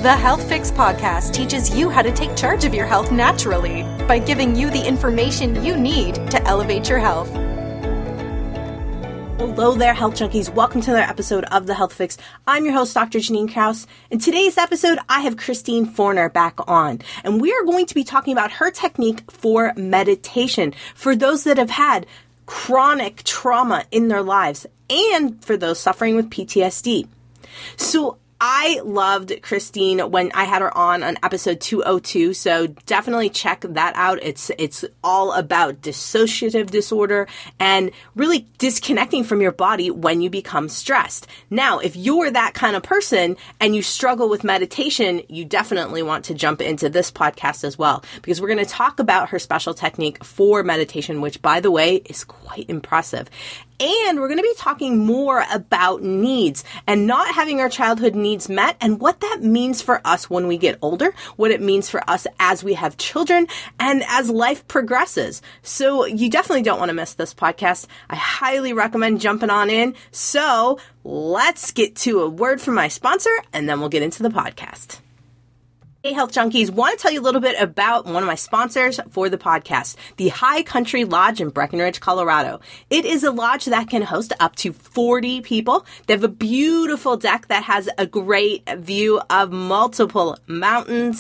The Health Fix podcast teaches you how to take charge of your health naturally by giving you the information you need to elevate your health. Hello there, health junkies. Welcome to another episode of The Health Fix. I'm your host, Dr. Janine Krause. In today's episode, I have Christine Forner back on, and we are going to be talking about her technique for meditation for those that have had chronic trauma in their lives and for those suffering with PTSD. So I loved Christine when I had her on episode 202, so definitely check that out. It's all about dissociative disorder and really disconnecting from your body when you become stressed. Now, if you're that kind of person and you struggle with meditation, you definitely want to jump into this podcast as well, because we're going to talk about her special technique for meditation, which, by the way, is quite impressive. And we're going to be talking more about needs and not having our childhood needs met and what that means for us when we get older, what it means for us as we have children and as life progresses. So you definitely don't want to miss this podcast. I highly recommend jumping on in. So let's get to a word from my sponsor and then we'll get into the podcast. Hey, health junkies, want to tell you a little bit about one of my sponsors for the podcast, the High Country Lodge in Breckenridge, Colorado. It is a lodge that can host up to 40 people. They have a beautiful deck that has a great view of multiple mountains.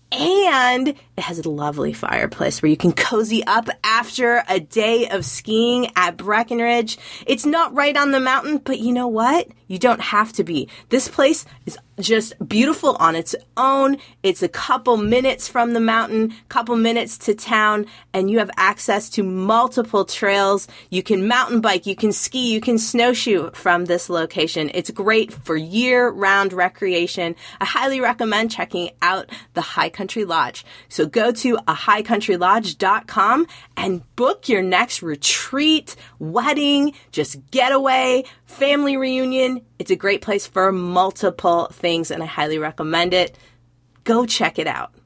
And it has a lovely fireplace where you can cozy up after a day of skiing at Breckenridge. It's not right on the mountain, but you know what? You don't have to be. This place is just beautiful on its own. It's a couple minutes from the mountain, couple minutes to town, and you have access to multiple trails. You can mountain bike, you can ski, you can snowshoe from this location. It's great for year-round recreation. I highly recommend checking out the High Country Lodge. So go to ahighcountrylodge.com and book your next retreat, wedding, just getaway, family reunion. It's a great place for multiple things, and I highly recommend it. Go check it out.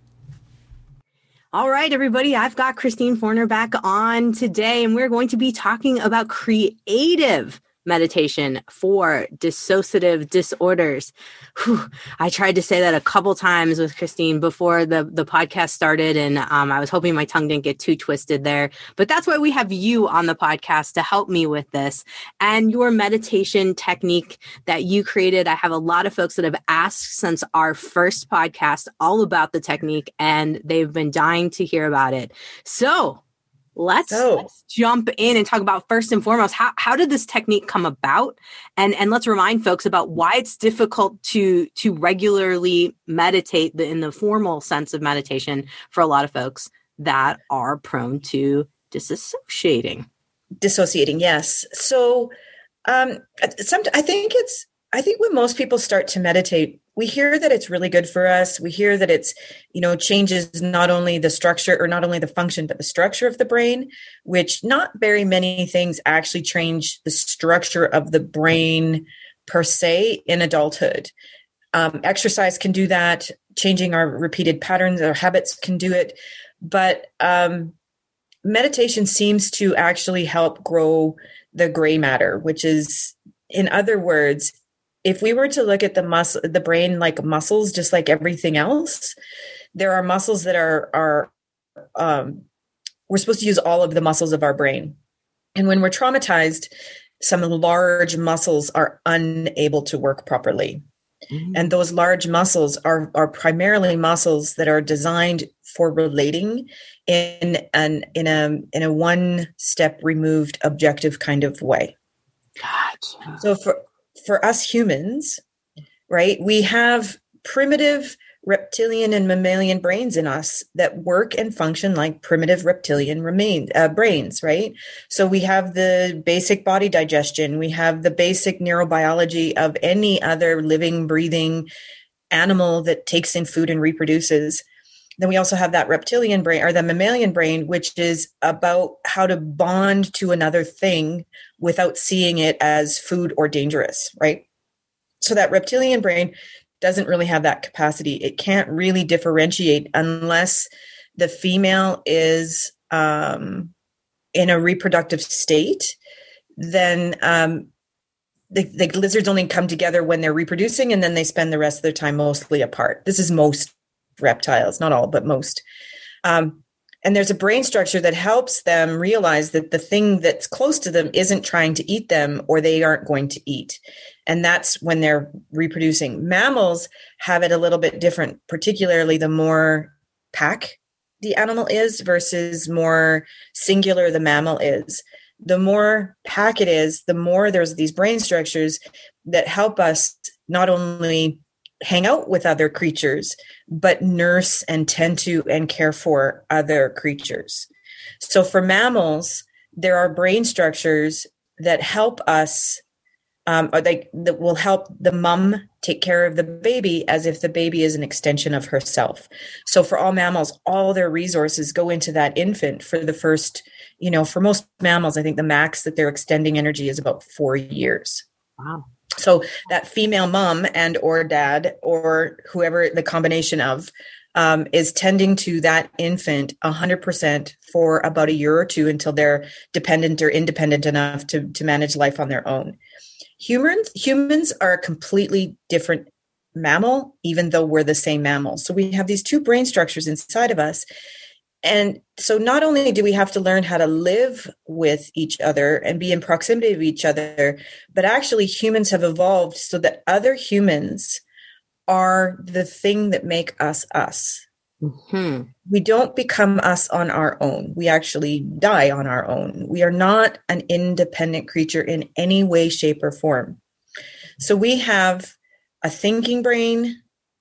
All right, everybody, I've got Christine Forner back on today, and we're going to be talking about creative meditation for dissociative disorders. Whew. I tried to say that a couple times with Christine before the podcast started, and I was hoping my tongue didn't get too twisted there. But that's why we have you on the podcast to help me with this. And your meditation technique that you created, I have a lot of folks that have asked since our first podcast all about the technique, and they've been dying to hear about it. So Let's jump in and talk about, first and foremost, how did this technique come about? And let's remind folks about why it's difficult to regularly meditate in the formal sense of meditation for a lot of folks that are prone to dissociating, yes. So I think when most people start to meditate, we hear that it's really good for us. We hear that it's, changes not only the structure or not only the function, but the structure of the brain, which not very many things actually change the structure of the brain per se in adulthood. Exercise can do that. Changing our repeated patterns or habits can do it. But meditation seems to actually help grow the gray matter, which is, in other words, if we were to look at the brain like muscles, just like everything else, there are muscles that are we're supposed to use all of the muscles of our brain. And when we're traumatized, some large muscles are unable to work properly. Mm-hmm. And those large muscles are primarily muscles that are designed for relating in a one step removed objective kind of way. Gotcha. So for us humans, right, we have primitive reptilian and mammalian brains in us that work and function like primitive reptilian brains, right? So we have the basic body digestion. We have the basic neurobiology of any other living, breathing animal that takes in food and reproduces. Then we also have that reptilian brain or the mammalian brain, which is about how to bond to another thing without seeing it as food or dangerous, right? So that reptilian brain doesn't really have that capacity. It can't really differentiate unless the female is in a reproductive state. Then the lizards only come together when they're reproducing, and then they spend the rest of their time mostly apart. This is most reptiles, not all, but most. And there's a brain structure that helps them realize that the thing that's close to them isn't trying to eat them, or they aren't going to eat. And that's when they're reproducing. Mammals have it a little bit different, particularly the more pack the animal is versus more singular the mammal is. The more pack it is, the more there's these brain structures that help us not only hang out with other creatures, but nurse and tend to and care for other creatures. So for mammals, there are brain structures that help us, that will help the mom take care of the baby as if the baby is an extension of herself. So for all mammals, all their resources go into that infant for the first, for most mammals, I think the max that they're extending energy is about 4 years. Wow. So that female mom and or dad or whoever the combination of is tending to that infant 100% for about a year or two until they're dependent or independent enough to manage life on their own. Humans are a completely different mammal, even though we're the same mammal. So we have these two brain structures inside of us. And so not only do we have to learn how to live with each other and be in proximity of each other, but actually humans have evolved so that other humans are the thing that make us us. Mm-hmm. We don't become us on our own. We actually die on our own. We are not an independent creature in any way, shape, or form. So we have a thinking brain,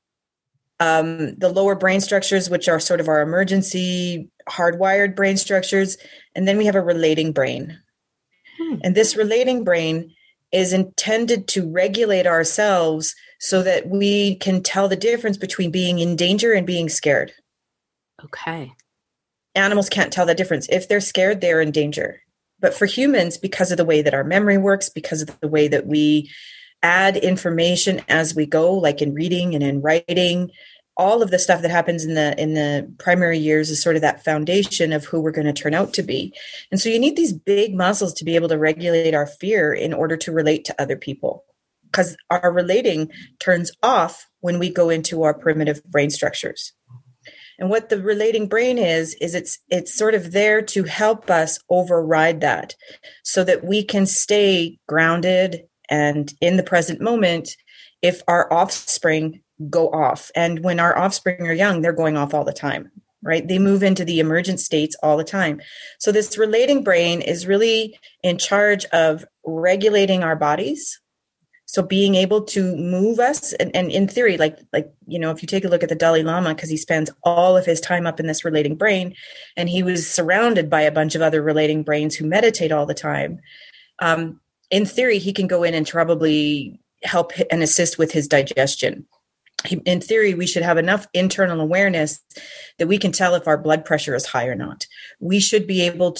the lower brain structures, which are sort of our emergency hardwired brain structures. And then we have a relating brain. And this relating brain is intended to regulate ourselves so that we can tell the difference between being in danger and being scared. Okay. Animals can't tell the difference. If they're scared, they're in danger. But for humans, because of the way that our memory works, because of the way that we add information as we go, like in reading and in writing, all of the stuff that happens in the primary years is sort of that foundation of who we're going to turn out to be. And so you need these big muscles to be able to regulate our fear in order to relate to other people, because our relating turns off when we go into our primitive brain structures. And what the relating brain is it's sort of there to help us override that so that we can stay grounded and in the present moment if our offspring go off. And when our offspring are young, they're going off all the time, right? They move into the emergent states all the time. So this relating brain is really in charge of regulating our bodies. So being able to move us, and in theory, like if you take a look at the Dalai Lama, because he spends all of his time up in this relating brain, and he was surrounded by a bunch of other relating brains who meditate all the time. In theory, he can go in and probably help and assist with his digestion. In theory, we should have enough internal awareness that we can tell if our blood pressure is high or not. We should be able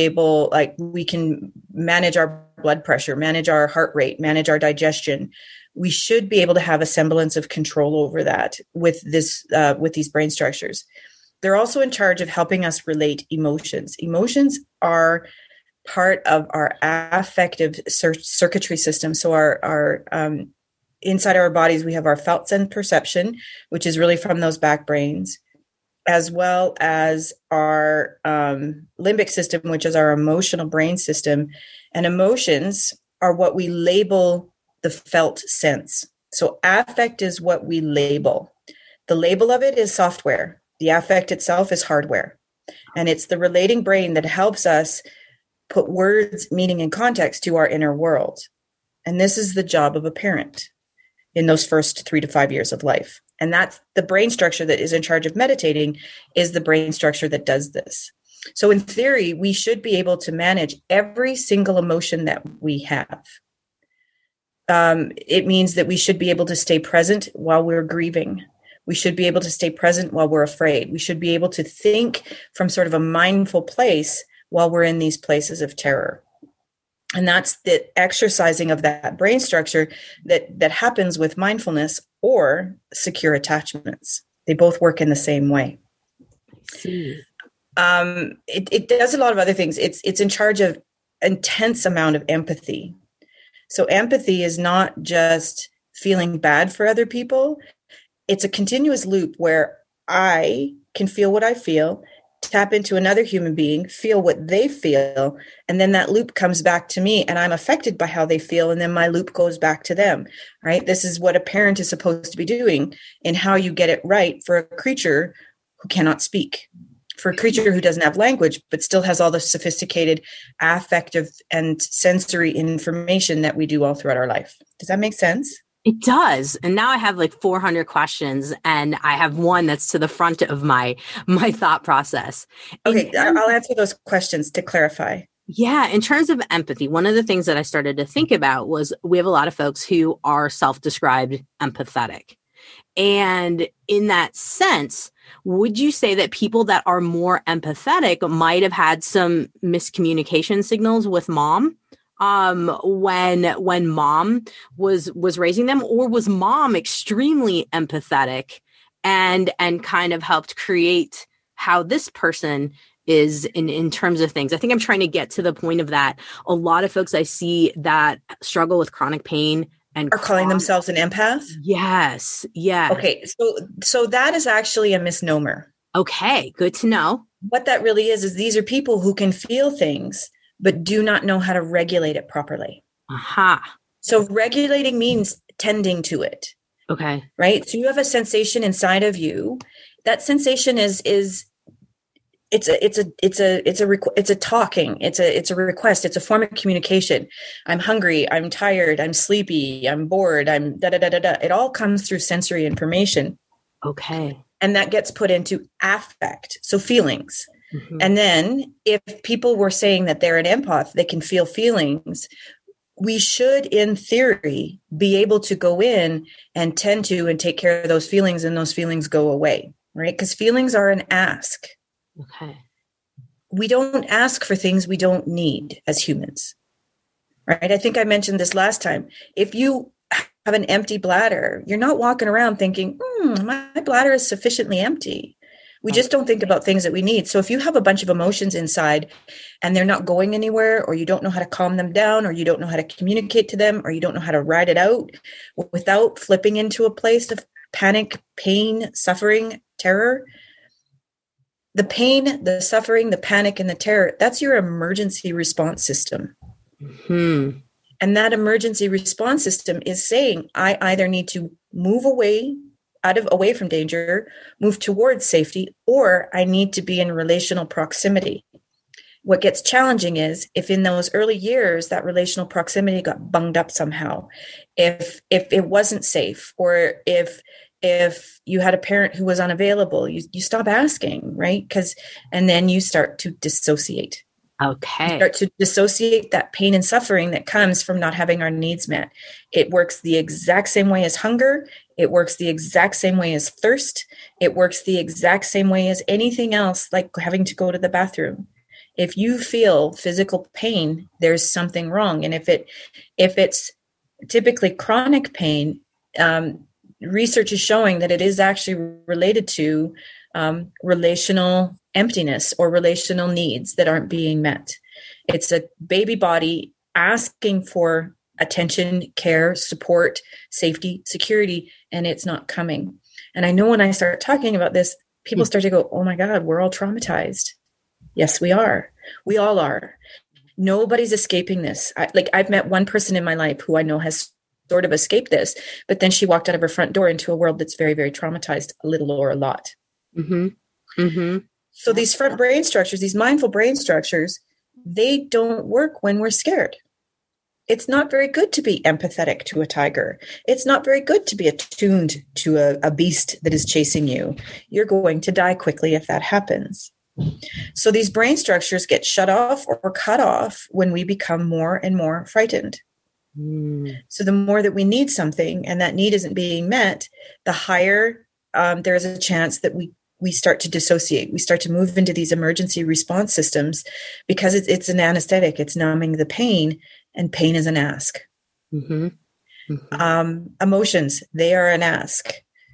we can manage our blood pressure, manage our heart rate, manage our digestion. We should be able to have a semblance of control over that with these brain structures. They're also in charge of helping us relate emotions. Emotions are part of our affective circuitry system. So our inside our bodies, we have our felt sense perception, which is really from those back brains, as well as our limbic system, which is our emotional brain system. And emotions are what we label the felt sense. So affect is what we label. The label of it is software. The affect itself is hardware. And it's the relating brain that helps us put words, meaning, and context to our inner world. And this is the job of a parent in those first 3 to 5 years of life. And that's the brain structure that is in charge of meditating, is the brain structure that does this. So in theory, we should be able to manage every single emotion that we have. It means that we should be able to stay present while we're grieving. We should be able to stay present while we're afraid. We should be able to think from sort of a mindful place while we're in these places of terror. And that's the exercising of that brain structure that happens with mindfulness or secure attachments. They both work in the same way. I see. It does a lot of other things. It's in charge of intense amount of empathy. So empathy is not just feeling bad for other people. It's a continuous loop where I can feel what I feel, tap into another human being, feel what they feel, and then that loop comes back to me and I'm affected by how they feel, and then my loop goes back to them, right? This is what a parent is supposed to be doing in how you get it right for a creature who cannot speak, for a creature who doesn't have language, but still has all the sophisticated affective and sensory information that we do all throughout our life. Does that make sense? It does. And now I have like 400 questions, and I have one that's to the front of my thought process. Okay, I'll answer those questions to clarify. Yeah. In terms of empathy, one of the things that I started to think about was we have a lot of folks who are self-described empathetic. And in that sense, would you say that people that are more empathetic might have had some miscommunication signals with mom? When mom was raising them, or was mom extremely empathetic and kind of helped create how this person is in terms of things? I think I'm trying to get to the point of that. A lot of folks I see that struggle with chronic pain and are calling themselves an empath. Yes. Yeah. Okay. So that is actually a misnomer. Okay. Good to know. What that really is these are people who can feel things, but do not know how to regulate it properly. Aha. So regulating means tending to it. Okay. Right. So you have a sensation inside of you. That sensation is it's a talking. It's a request. It's a form of communication. I'm hungry. I'm tired. I'm sleepy. I'm bored. I'm da da da da da. It all comes through sensory information. Okay. And that gets put into affect. So feelings. Mm-hmm. And then if people were saying that they're an empath, they can feel feelings. We should, in theory, be able to go in and tend to and take care of those feelings, and those feelings go away, right? Because feelings are an ask. Okay. We don't ask for things we don't need as humans, right? I think I mentioned this last time. If you have an empty bladder, you're not walking around thinking, my bladder is sufficiently empty. We just don't think about things that we need. So if you have a bunch of emotions inside and they're not going anywhere, or you don't know how to calm them down, or you don't know how to communicate to them, or you don't know how to ride it out without flipping into a place of panic, pain, suffering, terror, the pain, the suffering, the panic, and the terror, that's your emergency response system. Mm-hmm. And that emergency response system is saying, I either need to move away from danger, move towards safety, or I need to be in relational proximity. What gets challenging is if in those early years that relational proximity got bunged up somehow, if it wasn't safe, or if you had a parent who was unavailable, you stop asking, right? And then you start to dissociate. Okay. You start to dissociate that pain and suffering that comes from not having our needs met. It works the exact same way as hunger. It works the exact same way as thirst. It works the exact same way as anything else, like having to go to the bathroom. If you feel physical pain, there's something wrong. And if it's typically chronic pain, research is showing that it is actually related to relational emptiness or relational needs that aren't being met. It's a baby body asking for attention, care, support, safety, security, and it's not coming. And I know when I start talking about this, people start to go, oh my God, we're all traumatized. Yes, we are. We all are. Nobody's escaping this. I've met one person in my life who I know has sort of escaped this, but then she walked out of her front door into a world that's very, very traumatized, a little or a lot. Mm-hmm. Mm-hmm. So these front brain structures, these mindful brain structures, they don't work when we're scared. It's not very good to be empathetic to a tiger. It's not very good to be attuned to a beast that is chasing you. You're going to die quickly if that happens. So these brain structures get shut off or cut off when we become more and more frightened. So the more that we need something and that need isn't being met, the higher there is a chance that we start to dissociate. We start to move into these emergency response systems because it's an anesthetic. It's numbing the pain, and pain is an ask. Mm-hmm. Mm-hmm. Emotions, they are an ask.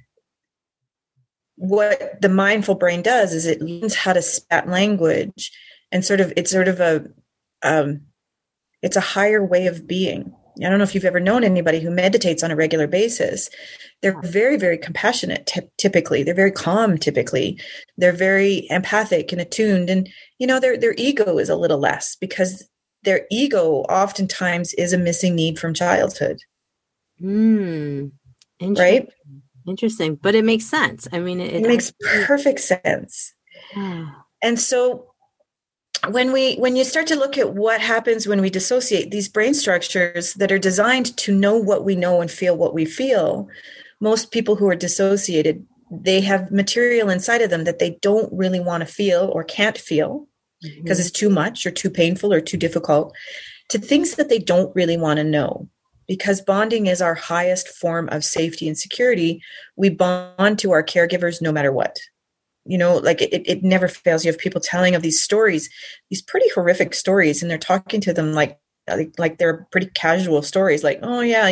What the mindful brain does is it learns how to spat language, and it's a higher way of being. I don't know if you've ever known anybody who meditates on a regular basis. They're very, very compassionate, typically. They're very calm, typically. They're very empathic and attuned. And, their ego is a little less because their ego oftentimes is a missing need from childhood. Interesting. Right? Interesting. But it makes sense. I mean, it makes perfect sense. And so when you start to look at what happens when we dissociate, these brain structures that are designed to know what we know and feel what we feel, most people who are dissociated, they have material inside of them that they don't really want to feel or can't feel because it's too much or too painful or too difficult, to things that they don't really want to know. Because bonding is our highest form of safety and security. We bond to our caregivers no matter what. It never fails. You have people telling of these stories, these pretty horrific stories, and they're talking to them like they're pretty casual stories. Like, oh yeah,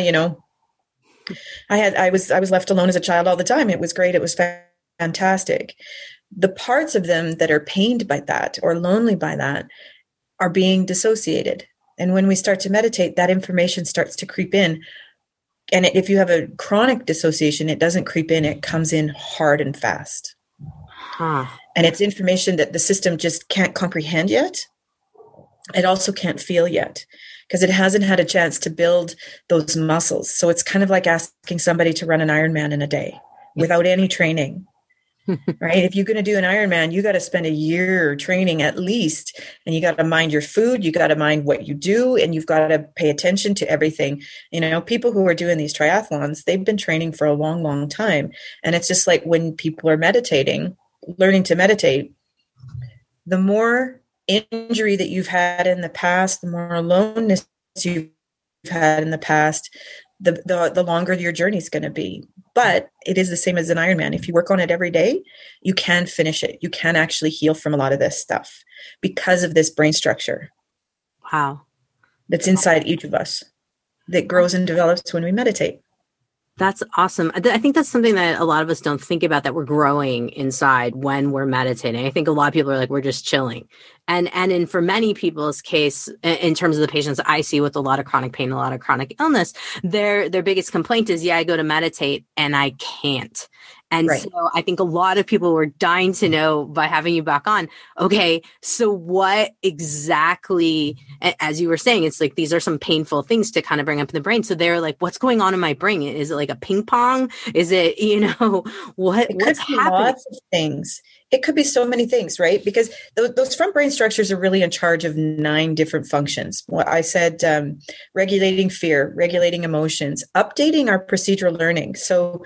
I was left alone as a child all the time. It was great. It was fantastic. The parts of them that are pained by that or lonely by that are being dissociated. And when we start to meditate, that information starts to creep in. And if you have a chronic dissociation, it doesn't creep in. It comes in hard and fast. And it's information that the system just can't comprehend yet. It also can't feel yet because it hasn't had a chance to build those muscles. So it's kind of like asking somebody to run an Ironman in a day without any training, right? If you're going to do an Ironman, you got to spend a year training at least, and you got to mind your food. You got to mind what you do, and you've got to pay attention to everything. People who are doing these triathlons, they've been training for a long, long time. And it's just like when people are meditating, learning to meditate, the more injury that you've had in the past, the more aloneness you've had in the past, the longer your journey is going to be. But it is the same as an Ironman. If you work on it every day, you can finish it. You can actually heal from a lot of this stuff because of this brain structure. Wow. That's inside each of us that grows and develops when we meditate. That's awesome. I think that's something that a lot of us don't think about, that we're growing inside when we're meditating. I think a lot of people are like, we're just chilling. And for many people's case, in terms of the patients I see with a lot of chronic pain, a lot of chronic illness, their biggest complaint is, I go to meditate and I can't. And right. So I think a lot of people were dying to know by having you back on, okay, so what exactly, as you were saying, it's like, these are some painful things to kind of bring up in the brain. So they're like, what's going on in my brain? Is it like a ping pong? Is it, what's happening? Lots of things. It could be so many things, right? Because those front brain structures are really in charge of 9 different functions. What I said, regulating fear, regulating emotions, updating our procedural learning. So,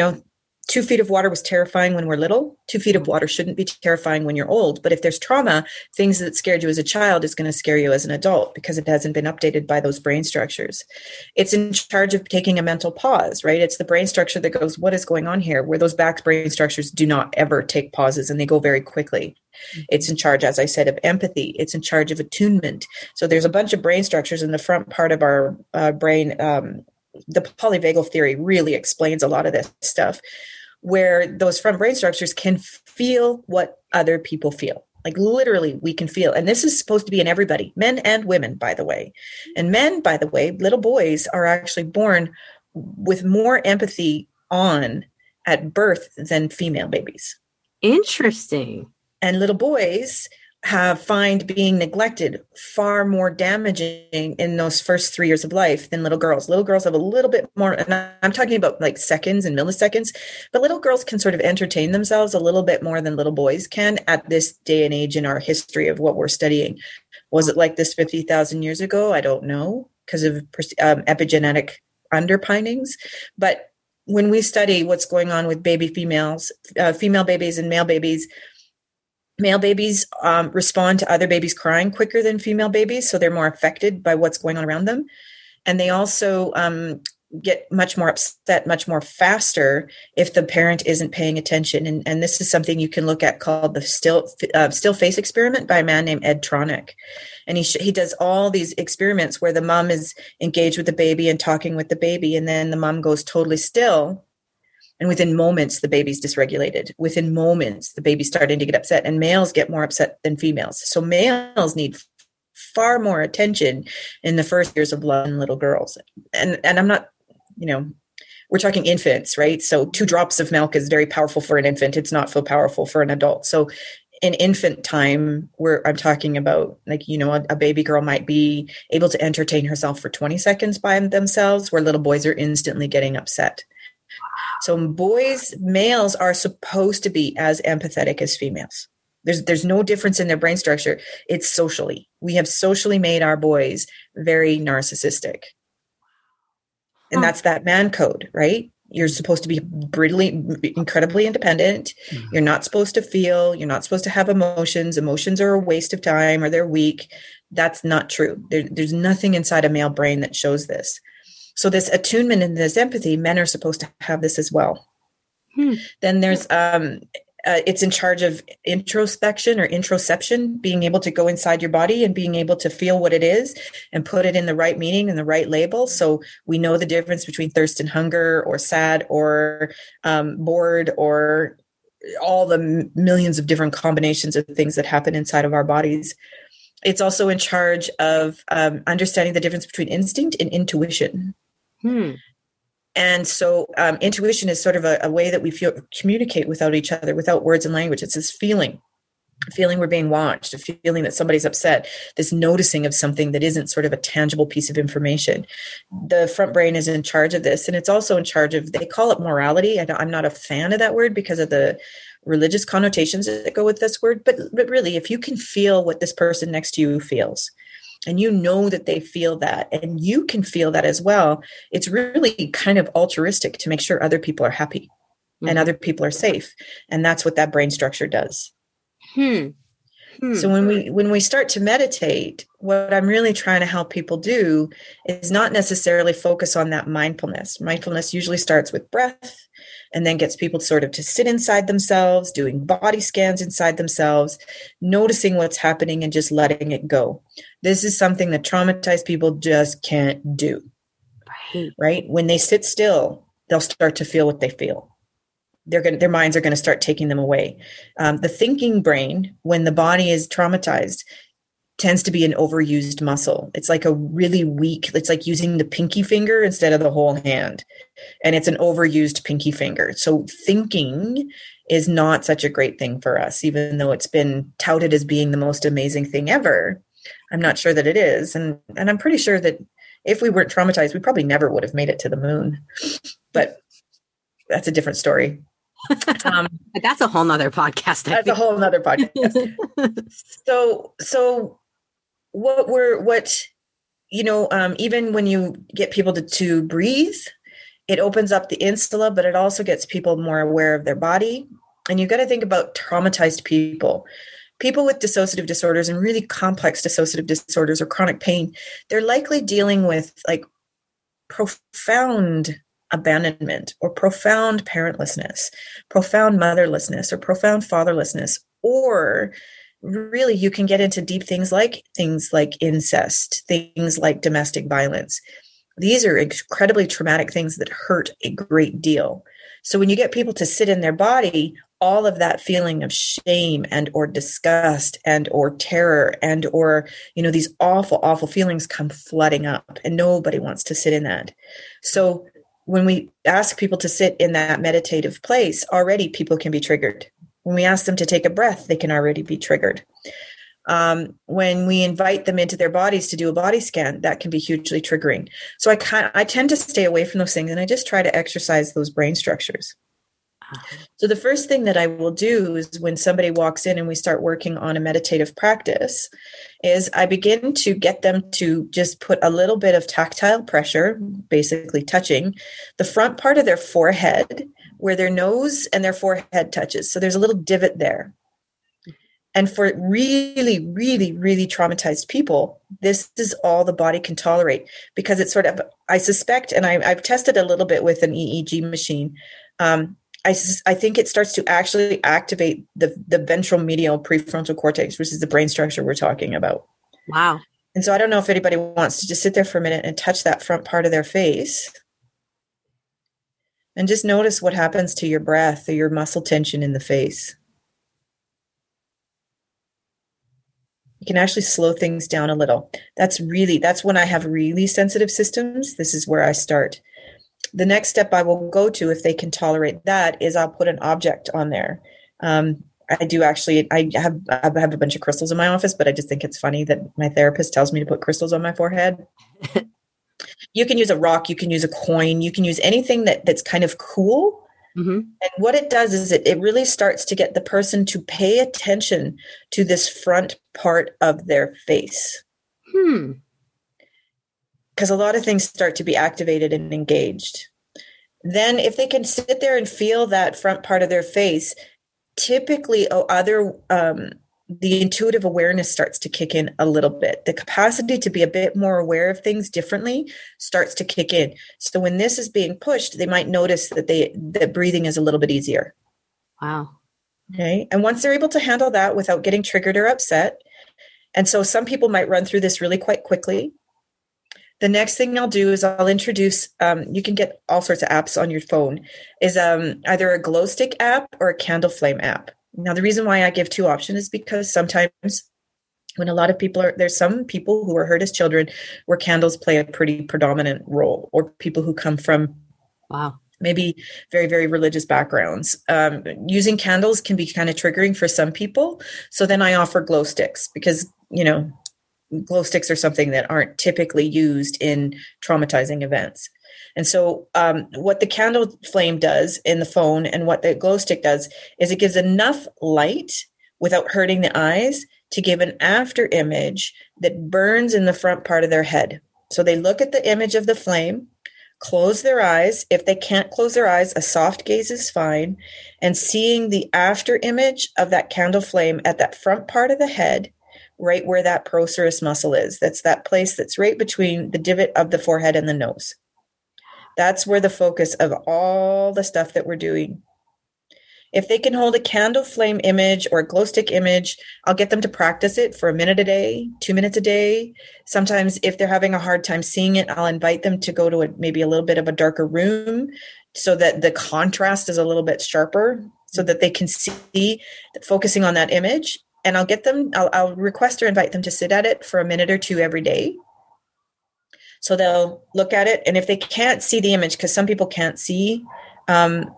2 feet of water was terrifying when we're little. 2 feet of water shouldn't be terrifying when you're old. But if there's trauma, things that scared you as a child is going to scare you as an adult because it hasn't been updated by those brain structures. It's in charge of taking a mental pause, right? It's the brain structure that goes, what is going on here? Where those back brain structures do not ever take pauses and they go very quickly. It's in charge, as I said, of empathy. It's in charge of attunement. So there's a bunch of brain structures in the front part of our brain. The polyvagal theory really explains a lot of this stuff, where those front brain structures can feel what other people feel. Like literally we can feel. And this is supposed to be in everybody, men and women, by the way. And men, by the way, little boys are actually born with more empathy on at birth than female babies. Interesting. And little boys find being neglected far more damaging in those first 3 years of life than little girls. Little girls have a little bit more, and I'm talking about like seconds and milliseconds, but little girls can sort of entertain themselves a little bit more than little boys can at this day and age in our history of what we're studying. Was it like this 50,000 years ago? I don't know, because of epigenetic underpinnings. But when we study what's going on with female babies and male babies respond to other babies crying quicker than female babies, so they're more affected by what's going on around them. And they also get much more upset, much more faster if the parent isn't paying attention. And this is something you can look at called the still face experiment by a man named Ed Tronick. And he does all these experiments where the mom is engaged with the baby and talking with the baby, and then the mom goes totally still. And within moments, the baby's dysregulated. Within moments, the baby's starting to get upset. And males get more upset than females. So males need far more attention in the first years of life in little girls. And I'm not, we're talking infants, right? So 2 drops of milk is very powerful for an infant. It's not so powerful for an adult. So in infant time, where I'm talking about, like, a baby girl might be able to entertain herself for 20 seconds by themselves, where little boys are instantly getting upset. So males are supposed to be as empathetic as females. There's no difference in their brain structure. It's socially. We have socially made our boys very narcissistic. And that's that man code, right? You're supposed to be incredibly independent. Mm-hmm. You're not supposed to feel. You're not supposed to have emotions. Emotions are a waste of time, or they're weak. That's not true. There's nothing inside a male brain that shows this. So this attunement and this empathy, men are supposed to have this as well. Then there's it's in charge of introspection or introception, being able to go inside your body and being able to feel what it is and put it in the right meaning and the right label. So we know the difference between thirst and hunger, or sad, or bored, or all the millions of different combinations of things that happen inside of our bodies. It's also in charge of understanding the difference between instinct and intuition. And so intuition is sort of a way that we communicate without each other, without words and language. It's this feeling we're being watched, a feeling that somebody's upset, this noticing of something that isn't sort of a tangible piece of information. The front brain is in charge of this. And it's also in charge of, they call it morality. I'm not a fan of that word because of the religious connotations that go with this word. But really, if you can feel what this person next to you feels, and you know that they feel that, and you can feel that as well, it's really kind of altruistic to make sure other people are happy and other people are safe. And that's what that brain structure does. So when we start to meditate, what I'm really trying to help people do is not necessarily focus on that mindfulness. Mindfulness usually starts with breath, and then gets people sort of to sit inside themselves, doing body scans inside themselves, noticing what's happening and just letting it go. This is something that traumatized people just can't do. Right? When they sit still, they'll start to feel what they feel. Their minds are going to start taking them away. The thinking brain, when the body is traumatized, tends to be an overused muscle. It's like a really weak, it's like using the pinky finger instead of the whole hand. And it's an overused pinky finger. So thinking is not such a great thing for us, even though it's been touted as being the most amazing thing ever. I'm not sure that it is. And I'm pretty sure that if we weren't traumatized, we probably never would have made it to the moon. But that's a different story. That's a whole nother podcast. That's a whole nother podcast. So even when you get people to breathe, it opens up the insula, but it also gets people more aware of their body. And you've got to think about traumatized people with dissociative disorders and really complex dissociative disorders or chronic pain. They're likely dealing with like profound abandonment or profound parentlessness, profound motherlessness or profound fatherlessness, or really you can get into deep things like incest, things like domestic violence. These are incredibly traumatic things that hurt a great deal. So when you get people to sit in their body, all of that feeling of shame and or disgust and or terror and or, these awful, awful feelings come flooding up, and nobody wants to sit in that. So when we ask people to sit in that meditative place, already people can be triggered. When we ask them to take a breath, they can already be triggered. When we invite them into their bodies to do a body scan, that can be hugely triggering. So I tend to stay away from those things, and I just try to exercise those brain structures. So the first thing that I will do is when somebody walks in and we start working on a meditative practice is I begin to get them to just put a little bit of tactile pressure, basically touching the front part of their forehead where their nose and their forehead touches. So there's a little divot there. And for really, really, really traumatized people, this is all the body can tolerate, because it's sort of, I suspect, and I've tested a little bit with an EEG machine, I think it starts to actually activate the ventral medial prefrontal cortex, which is the brain structure we're talking about. Wow. And so I don't know if anybody wants to just sit there for a minute and touch that front part of their face and just notice what happens to your breath or your muscle tension in the face. You can actually slow things down a little. That's when I have really sensitive systems. This is where I start. The next step I will go to, if they can tolerate that, is I'll put an object on there. I have a bunch of crystals in my office, but I just think it's funny that my therapist tells me to put crystals on my forehead. You can use a rock, you can use a coin, you can use anything that's kind of cool. Mm-hmm. And what it does is it really starts to get the person to pay attention to this front part of their face. Because a lot of things start to be activated and engaged. Then if they can sit there and feel that front part of their face, typically the intuitive awareness starts to kick in a little bit. The capacity to be a bit more aware of things differently starts to kick in. So when this is being pushed, they might notice that breathing is a little bit easier. Wow. Okay. And once they're able to handle that without getting triggered or upset, and so some people might run through this really quite quickly. The next thing I'll do is I'll introduce, you can get all sorts of apps on your phone, is either a glow stick app or a candle flame app. Now, the reason why I give two options is because sometimes when a lot of people there's some people who are hurt as children where candles play a pretty predominant role, or people who come from maybe very, very religious backgrounds. Using candles can be kind of triggering for some people. So then I offer glow sticks because, glow sticks are something that aren't typically used in traumatizing events. And so what the candle flame does in the phone and what the glow stick does is it gives enough light without hurting the eyes to give an after image that burns in the front part of their head. So they look at the image of the flame, close their eyes. If they can't close their eyes, a soft gaze is fine. And seeing the after image of that candle flame at that front part of the head, right where that procerus muscle is. That's that place that's right between the divot of the forehead and the nose. That's where the focus of all the stuff that we're doing. If they can hold a candle flame image or a glow stick image, I'll get them to practice it for 1 minute a day, 2 minutes a day. Sometimes if they're having a hard time seeing it, I'll invite them to go to maybe a little bit of a darker room so that the contrast is a little bit sharper so that they can see focusing on that image. And I'll request or invite them to sit at it for 1 minute or 2 every day. So they'll look at it. And if they can't see the image, because some people can't see, that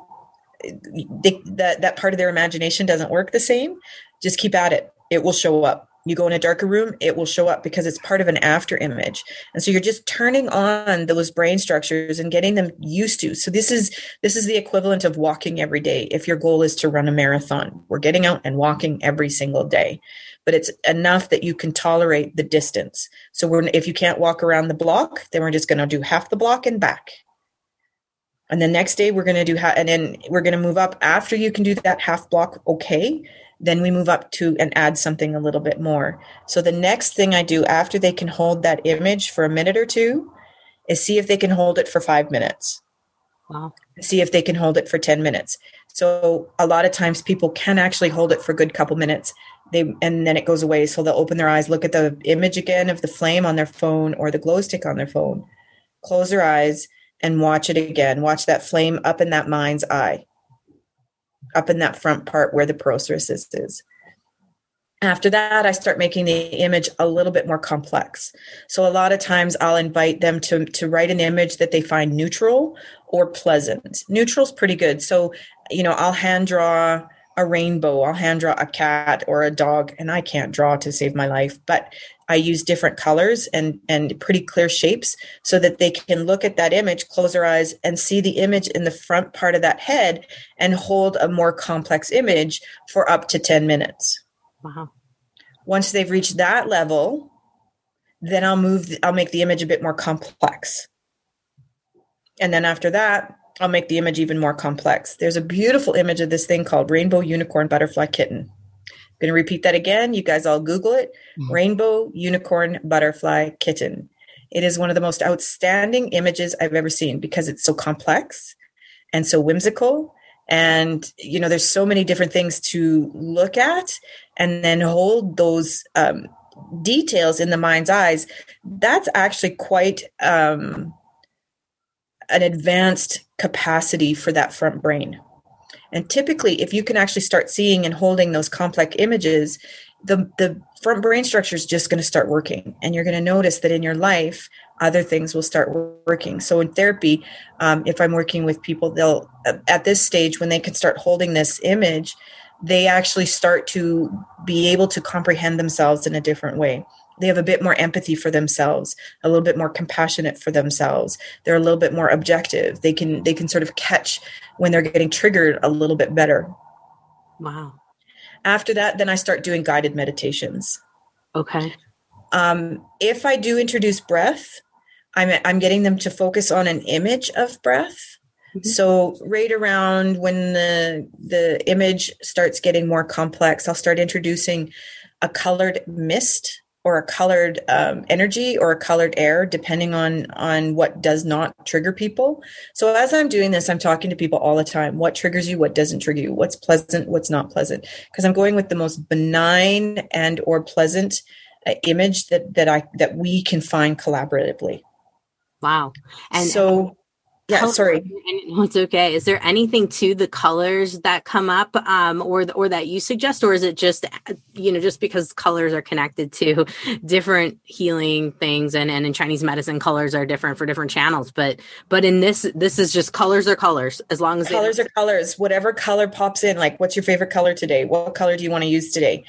part of their imagination doesn't work the same, just keep at it. It will show up. You go in a darker room, it will show up because it's part of an after image. And so you're just turning on those brain structures and getting them used to. So this is the equivalent of walking every day. If your goal is to run a marathon, we're getting out and walking every single day, but it's enough that you can tolerate the distance. So if you can't walk around the block, then we're just going to do half the block and back. And the next day we're going to do, and then we're going to move up after you can do that half block. Okay. Then we move up to and add something a little bit more. So the next thing I do after they can hold that image for 1 minute or 2 is see if they can hold it for 5 minutes. Wow. See if they can hold it for 10 minutes. So a lot of times people can actually hold it for a good couple minutes. And then it goes away. So they'll open their eyes, look at the image again of the flame on their phone or the glow stick on their phone, close their eyes and watch it again. Watch that flame up in that mind's eye, up in that front part where the procerus is. After that, I start making the image a little bit more complex. So a lot of times I'll invite them to write an image that they find neutral or pleasant. Neutral's pretty good. So, I'll hand draw a rainbow. I'll hand draw a cat or a dog, and I can't draw to save my life, but I use different colors and pretty clear shapes so that they can look at that image, close their eyes, and see the image in the front part of that head and hold a more complex image for up to 10 minutes. Wow. Once they've reached that level, then I'll make the image a bit more complex. And then after that, I'll make the image even more complex. There's a beautiful image of this thing called Rainbow Unicorn Butterfly Kitten. I'm going to repeat that again. You guys all Google it. Mm-hmm. Rainbow Unicorn Butterfly Kitten. It is one of the most outstanding images I've ever seen because it's so complex and so whimsical. And, there's so many different things to look at and then hold those details in the mind's eyes. That's actually quite an advanced capacity for that front brain. And typically, if you can actually start seeing and holding those complex images, the front brain structure is just going to start working, and you're going to notice that in your life, other things will start working. So in therapy, if I'm working with people, they'll, at this stage, when they can start holding this image, they actually start to be able to comprehend themselves in a different way. They have a bit more empathy for themselves, a little bit more compassionate for themselves. They're a little bit more objective. They can sort of catch when they're getting triggered a little bit better. Wow. After that, then I start doing guided meditations. Okay. If I do introduce breath, I'm getting them to focus on an image of breath. Mm-hmm. So right around when the image starts getting more complex, I'll start introducing a colored mist or a colored energy or a colored air, depending on what does not trigger people. So as I'm doing this, I'm talking to people all the time. What triggers you? What doesn't trigger you? What's pleasant? What's not pleasant? Because I'm going with the most benign and or pleasant image that we can find collaboratively. Wow. And so, yeah, sorry. No, it's okay. Is there anything to the colors that come up, or that you suggest, or is it just, just because colors are connected to different healing things, and in Chinese medicine, colors are different for different channels. But in this is just colors are colors, as long as colors are colors. Whatever color pops in, like what's your favorite color today? What color do you want to use today?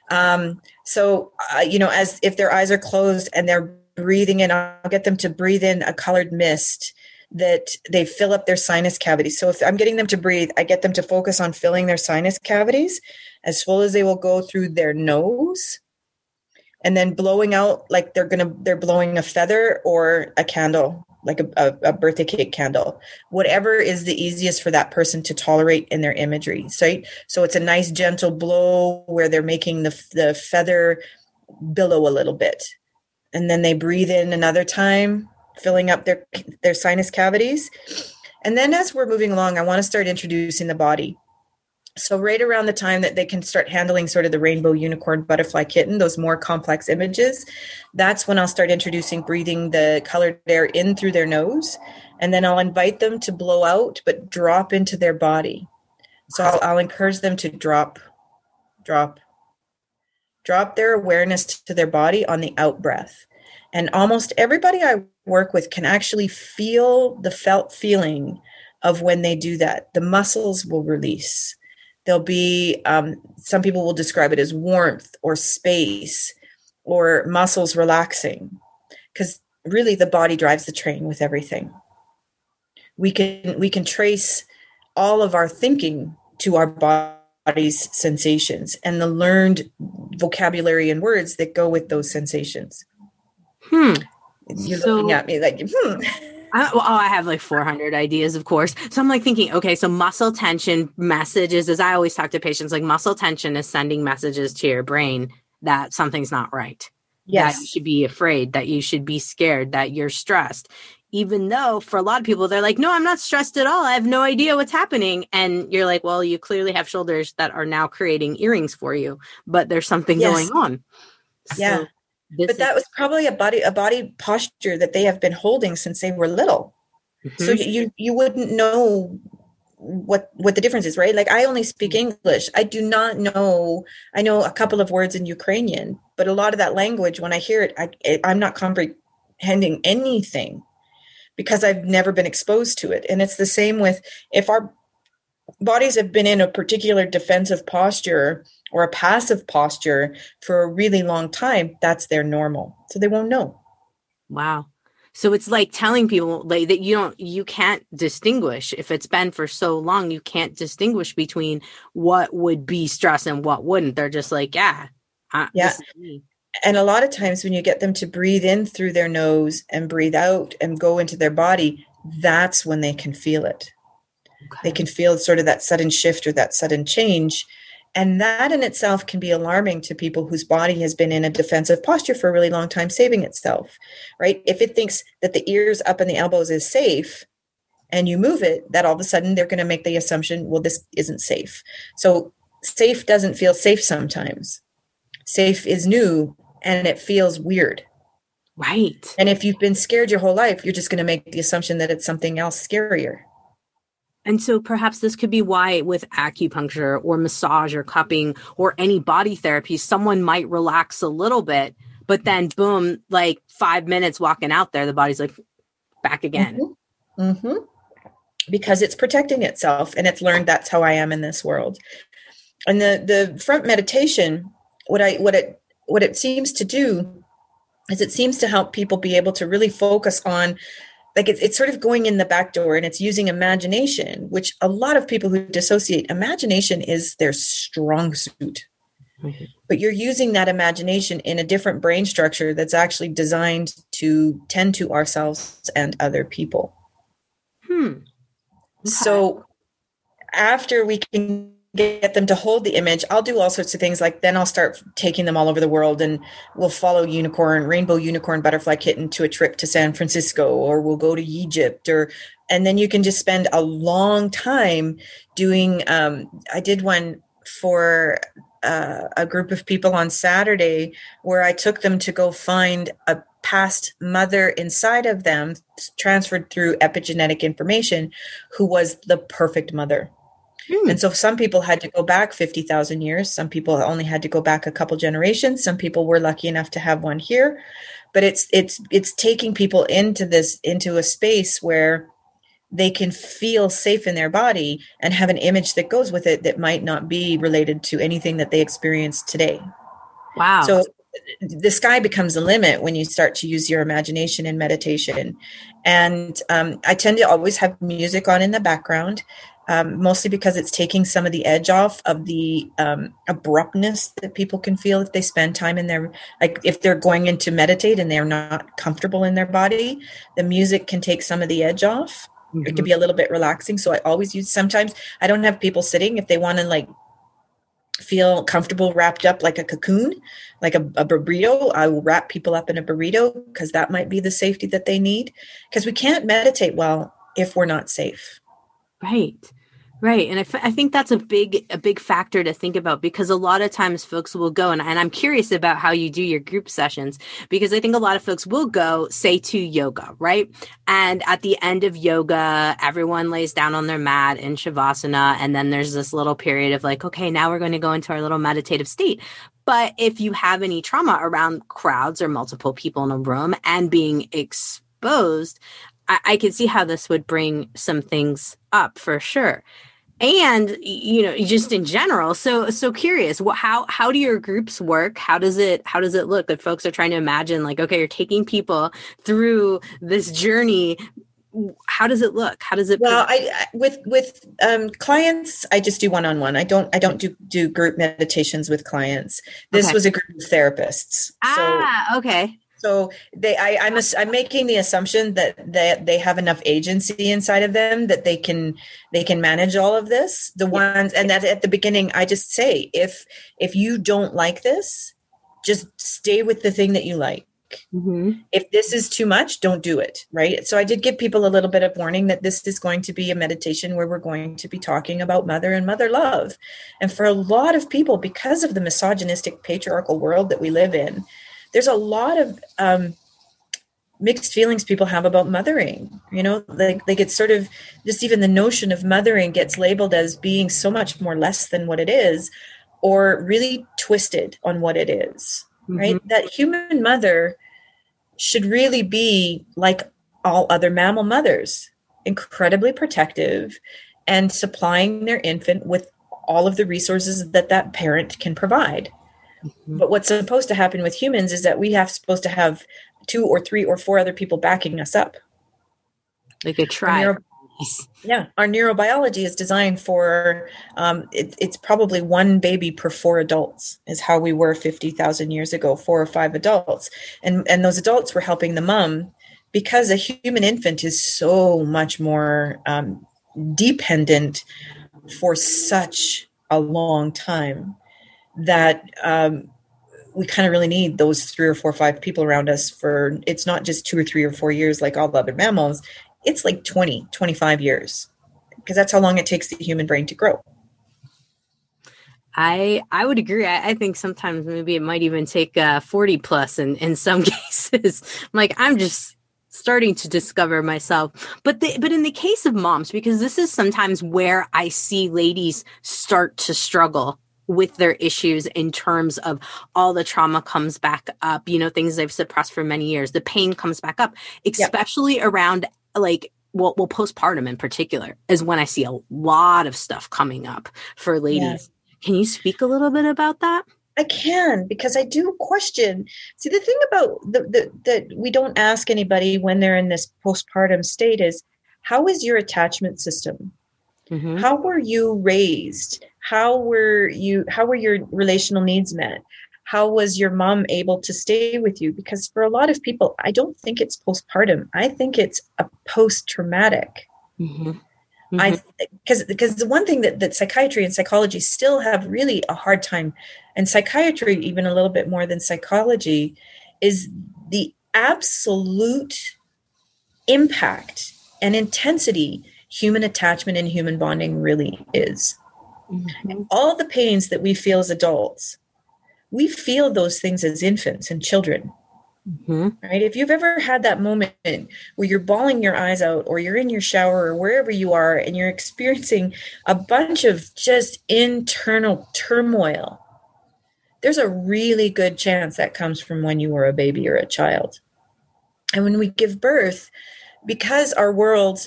As if their eyes are closed and they're breathing in, I'll get them to breathe in a colored mist that they fill up their sinus cavities. So if I'm getting them to breathe, I get them to focus on filling their sinus cavities as full as they will go through their nose, and then blowing out like they're blowing a feather or a candle, like a birthday cake candle, whatever is the easiest for that person to tolerate in their imagery. So it's a nice gentle blow where they're making the feather billow a little bit. And then they breathe in another time, filling up their sinus cavities. And then as we're moving along, I want to start introducing the body. So right around the time that they can start handling sort of the rainbow unicorn butterfly kitten, those more complex images, that's when I'll start introducing breathing the colored air in through their nose. And then I'll invite them to blow out, but drop into their body. So I'll encourage them to drop their awareness to their body on the out breath. And almost everybody I work with can actually feel the felt feeling of when they do that. The muscles will release. There'll be, some people will describe it as warmth or space or muscles relaxing, because really the body drives the train with everything. We can trace all of our thinking to our body's sensations and the learned vocabulary and words that go with those sensations. You're looking at me like, I have like 400 ideas, of course. So I'm like thinking, okay, so muscle tension messages, as I always talk to patients, like muscle tension is sending messages to your brain that something's not right. Yes. That you should be afraid, that you should be scared, that you're stressed. Even though for a lot of people, they're like, no, I'm not stressed at all. I have no idea what's happening. And you're like, well, you clearly have shoulders that are now creating earrings for you, but there's something going on. Yeah. So but that was probably a body posture that they have been holding since they were little. Mm-hmm. So you wouldn't know what the difference is, right? Like I only speak English. I do not know. I know a couple of words in Ukrainian, but a lot of that language, when I hear it, I'm not comprehending anything because I've never been exposed to it. And it's the same with if our bodies have been in a particular defensive posture or a passive posture for a really long time, that's their normal. So they won't know. Wow. So it's like telling people like that you can't distinguish. If it's been for so long, you can't distinguish between what would be stress and what wouldn't. They're just like, yeah. This is me. And a lot of times when you get them to breathe in through their nose and breathe out and go into their body, that's when they can feel it. Okay. They can feel sort of that sudden shift or that sudden change. And that in itself can be alarming to people whose body has been in a defensive posture for a really long time, saving itself, right? If it thinks that the ears up and the elbows is safe and you move it, that all of a sudden they're going to make the assumption, well, this isn't safe. So safe doesn't feel safe sometimes. Safe is new and it feels weird. Right. And if you've been scared your whole life, you're just going to make the assumption that it's something else scarier. And so perhaps this could be why with acupuncture or massage or cupping or any body therapy, someone might relax a little bit, but then boom, like 5 minutes walking out there, the body's like back again. Mm-hmm. Mm-hmm. Because it's protecting itself and it's learned that's how I am in this world. And the front meditation, what it seems to do is it seems to help people be able to really focus on, like it's sort of going in the back door, and it's using imagination, which a lot of people who dissociate, imagination is their strong suit. Mm-hmm. But you're using that imagination in a different brain structure that's actually designed to tend to ourselves and other people. Okay. So after we can get them to hold the image, I'll do all sorts of things. Like then I'll start taking them all over the world, and we'll follow rainbow unicorn butterfly kitten to a trip to San Francisco, or we'll go to Egypt, and then you can just spend a long time doing, I did one for a group of people on Saturday where I took them to go find a past mother inside of them, transferred through epigenetic information, who was the perfect mother. And so some people had to go back 50,000 years. Some people only had to go back a couple generations. Some people were lucky enough to have one here. But it's taking people into a space where they can feel safe in their body and have an image that goes with it that might not be related to anything that they experience today. Wow. So the sky becomes a limit when you start to use your imagination in meditation. And I tend to always have music on in the background. Mostly because it's taking some of the edge off of the abruptness that people can feel if they spend time in their, like if they're going in to meditate and they're not comfortable in their body, the music can take some of the edge off. Mm-hmm. It can be a little bit relaxing. So I always use, sometimes I don't have people sitting. If they want to like feel comfortable wrapped up like a cocoon, like a burrito, I will wrap people up in a burrito because that might be the safety that they need. Because we can't meditate well if we're not safe. Right. And I think that's a big factor to think about, because a lot of times folks will go, and I'm curious about how you do your group sessions, because I think a lot of folks will go, say, to yoga, right? And at the end of yoga, everyone lays down on their mat in Shavasana. And then there's this little period of like, okay, now we're going to go into our little meditative state. But if you have any trauma around crowds or multiple people in a room and being exposed, I can see how this would bring some things up for sure. And, just in general. So curious, how do your groups work? How does it look that folks are trying to imagine, like, okay, you're taking people through this journey. How does it look? How does it? Well, with clients, I just do one-on-one. I don't do group meditations with clients. This was a group of therapists. Okay. So I'm making the assumption that they have enough agency inside of them that they can manage all of this. The ones, and that at the beginning, I just say, if you don't like this, just stay with the thing that you like. Mm-hmm. If this is too much, don't do it. Right. So I did give people a little bit of warning that this is going to be a meditation where we're going to be talking about mother and mother love. And for a lot of people, because of the misogynistic patriarchal world that we live in, there's a lot of mixed feelings people have about mothering. Like it's sort of just even the notion of mothering gets labeled as being so much more less than what it is, or really twisted on what it is, mm-hmm. right? That human mother should really be like all other mammal mothers, incredibly protective and supplying their infant with all of the resources that parent can provide. Mm-hmm. But what's supposed to happen with humans is that we supposed to have 2 or 3 or 4 other people backing us up. Like a tribe. Our neurobiology is designed for, it's probably 1 baby per 4 adults is how we were 50,000 years ago, 4 or 5 adults. And those adults were helping the mom, because a human infant is so much more dependent for such a long time that we kind of really need those 3 or 4 or 5 people around us for, it's not just 2 or 3 or 4 years like all the other mammals. It's like 20, 25 years, because that's how long it takes the human brain to grow. I would agree. I think sometimes maybe it might even take 40 plus in some cases. I'm like, I'm just starting to discover myself. But in the case of moms, because this is sometimes where I see ladies start to struggle with their issues in terms of all the trauma comes back up, things they've suppressed for many years. The pain comes back up, especially around postpartum in particular is when I see a lot of stuff coming up for ladies. Yes. Can you speak a little bit about that? I can, because I do question. See, the thing about that we don't ask anybody when they're in this postpartum state is, how is your attachment system? Mm-hmm. How were you raised? How were your relational needs met? How was your mom able to stay with you? Because for a lot of people, I don't think it's postpartum. I think it's a post-traumatic. Mm-hmm. Mm-hmm. Because the one thing that psychiatry and psychology still have really a hard time, and psychiatry even a little bit more than psychology, is the absolute impact and intensity human attachment and human bonding really is. Mm-hmm. All the pains that we feel as adults, we feel those things as infants and children. Mm-hmm. Right? If you've ever had that moment where you're bawling your eyes out, or you're in your shower, or wherever you are, and you're experiencing a bunch of just internal turmoil, there's a really good chance that comes from when you were a baby or a child. And when we give birth, because our world,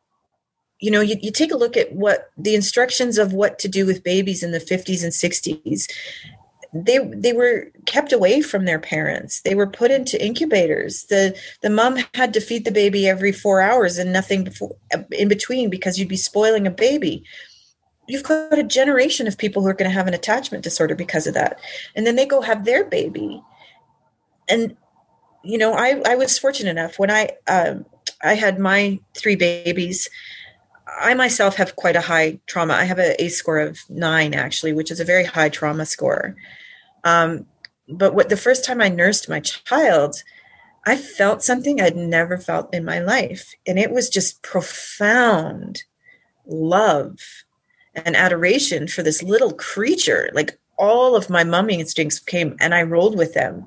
you take a look at what the instructions of what to do with babies in the 50s and 60s. They were kept away from their parents. They were put into incubators. The mom had to feed the baby every 4 hours and nothing in between, because you'd be spoiling a baby. You've got a generation of people who are going to have an attachment disorder because of that. And then they go have their baby. And, I was fortunate enough when I had my 3 babies. I myself have quite a high trauma. I have an ACE score of 9, actually, which is a very high trauma score. But the first time I nursed my child, I felt something I'd never felt in my life. And it was just profound love and adoration for this little creature. Like, all of my mommy instincts came, and I rolled with them.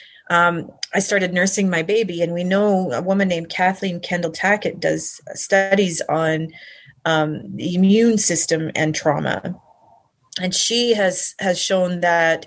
I started nursing my baby, and we know a woman named Kathleen Kendall Tackett does studies on the immune system and trauma. And she has shown that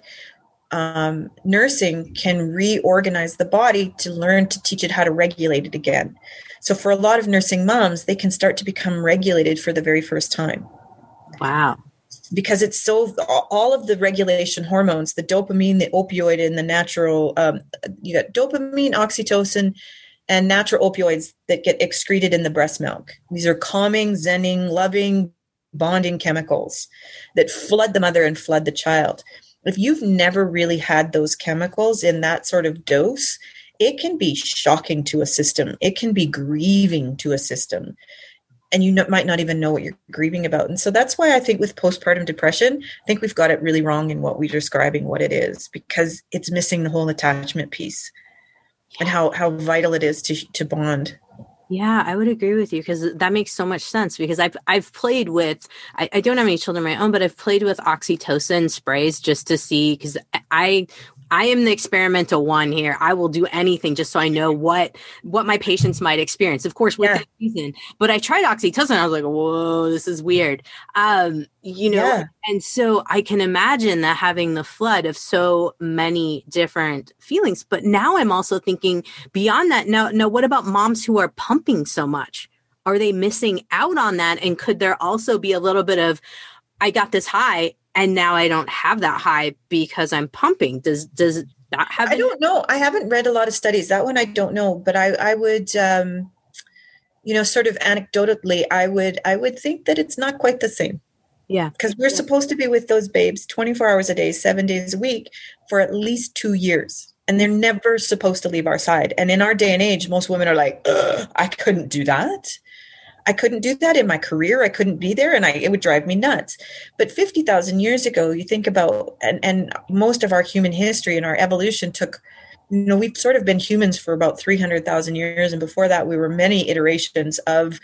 nursing can reorganize the body to learn to teach it how to regulate it again. So for a lot of nursing moms, they can start to become regulated for the very first time. Wow. Because it's all of the regulation hormones, the dopamine, the opioid, and the natural, you got dopamine, oxytocin, and natural opioids that get excreted in the breast milk. These are calming, zenning, loving, bonding chemicals that flood the mother and flood the child. If you've never really had those chemicals in that sort of dose, it can be shocking to a system. It can be grieving to a system. And you might not even know what you're grieving about. And so that's why I think with postpartum depression, I think we've got it really wrong in what we're describing what it is, because it's missing the whole attachment piece and how vital it is to bond. Yeah, I would agree with you, because that makes so much sense, because I've played with, I don't have any children of my own, but I've played with oxytocin sprays just to see, because I am the experimental one here. I will do anything just so I know what my patients might experience, of course, within reason. But I tried oxytocin. I was like, whoa, this is weird. And so I can imagine that having the flood of so many different feelings. But now I'm also thinking beyond that. Now, what about moms who are pumping so much? Are they missing out on that? And could there also be a little bit of, I got this high, and now I don't have that high because I'm pumping? Does that have? I don't know. I haven't read a lot of studies. That one I don't know. But I would, sort of anecdotally, I would think that it's not quite the same. Yeah. Because we're supposed to be with those babes 24 hours a day, 7 days a week for at least 2 years. And they're never supposed to leave our side. And in our day and age, most women are like, I couldn't do that. I couldn't do that in my career. I couldn't be there, and it would drive me nuts. But 50,000 years ago, you think about, and most of our human history and our evolution took, we've sort of been humans for about 300,000 years. And before that, we were many iterations of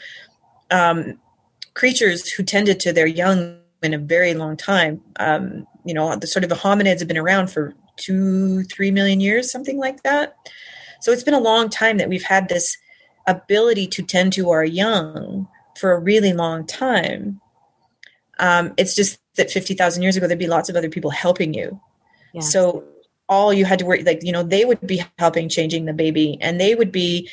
creatures who tended to their young in a very long time. The sort of the hominids have been around for 2-3 million years, something like that. So it's been a long time that we've had this ability to tend to our young for a really long time. It's just that 50,000 years ago, there'd be lots of other people helping you. Yeah. So all you had to worry, like, they would be helping changing the baby, and they would be,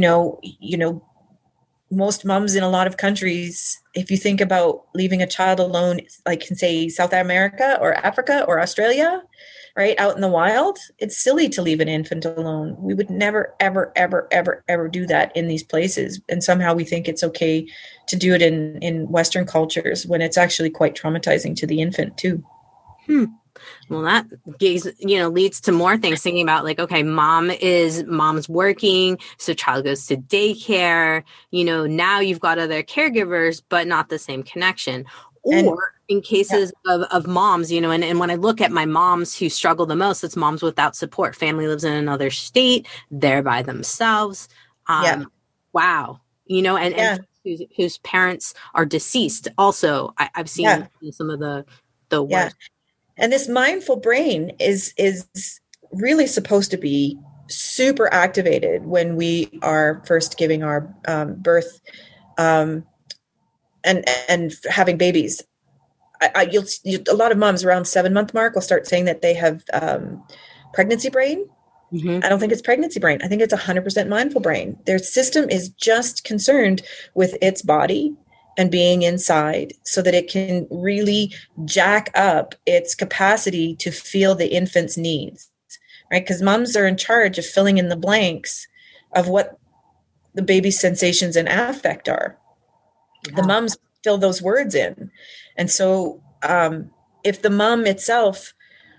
most moms in a lot of countries, if you think about leaving a child alone, like in, say, South America or Africa or Australia, right, out in the wild, it's silly to leave an infant alone. We would never, ever, ever, ever, ever do that in these places. And somehow we think it's okay to do it in Western cultures, when it's actually quite traumatizing to the infant too. Well, that leads to more things, thinking about like, okay, mom's working, so child goes to daycare, now you've got other caregivers, but not the same connection. Or in cases of moms, and when I look at my moms who struggle the most, it's moms without support. Family lives in another state, they're by themselves. Wow. And whose parents are deceased. Also, I've seen some of the worst. Yeah. And this mindful brain is really supposed to be super activated when we are first giving our birth and having babies. A lot of moms around 7-month mark will start saying that they have pregnancy brain. I don't think it's pregnancy brain. I think it's 100% mindful brain. Their system is just concerned with its body and being inside, so that it can really jack up its capacity to feel the infant's needs, right? Because moms are in charge of filling in the blanks of what the baby's sensations and affect are. Yeah. The moms fill those words in. And so if the mom itself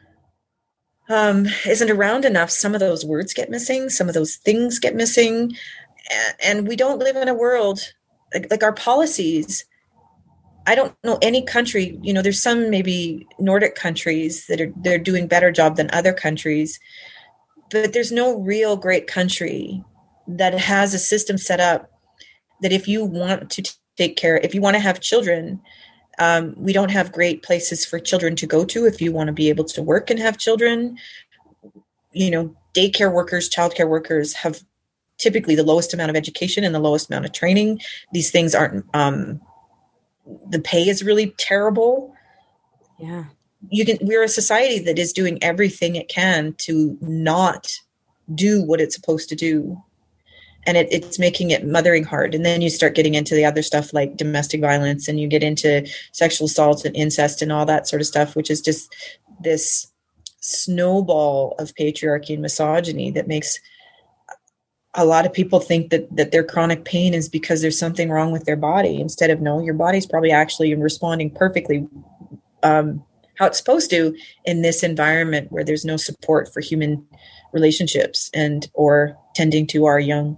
isn't around enough, some of those words get missing, some of those things get missing. And we don't live in a world like our policies. I don't know any country, there's some maybe Nordic countries they're doing better job than other countries, but there's no real great country that has a system set up that if you want to take care, if you want to have children, we don't have great places for children to go to if you want to be able to work and have children. Daycare workers, childcare workers have typically the lowest amount of education and the lowest amount of training. These things aren't, the pay is really terrible. Yeah. We're a society that is doing everything it can to not do what it's supposed to do. And it's making it mothering hard. And then you start getting into the other stuff like domestic violence, and you get into sexual assault and incest and all that sort of stuff, which is just this snowball of patriarchy and misogyny that makes a lot of people think that their chronic pain is because there's something wrong with their body, instead of, no, your body's probably actually responding perfectly how it's supposed to in this environment where there's no support for human relationships or tending to our young.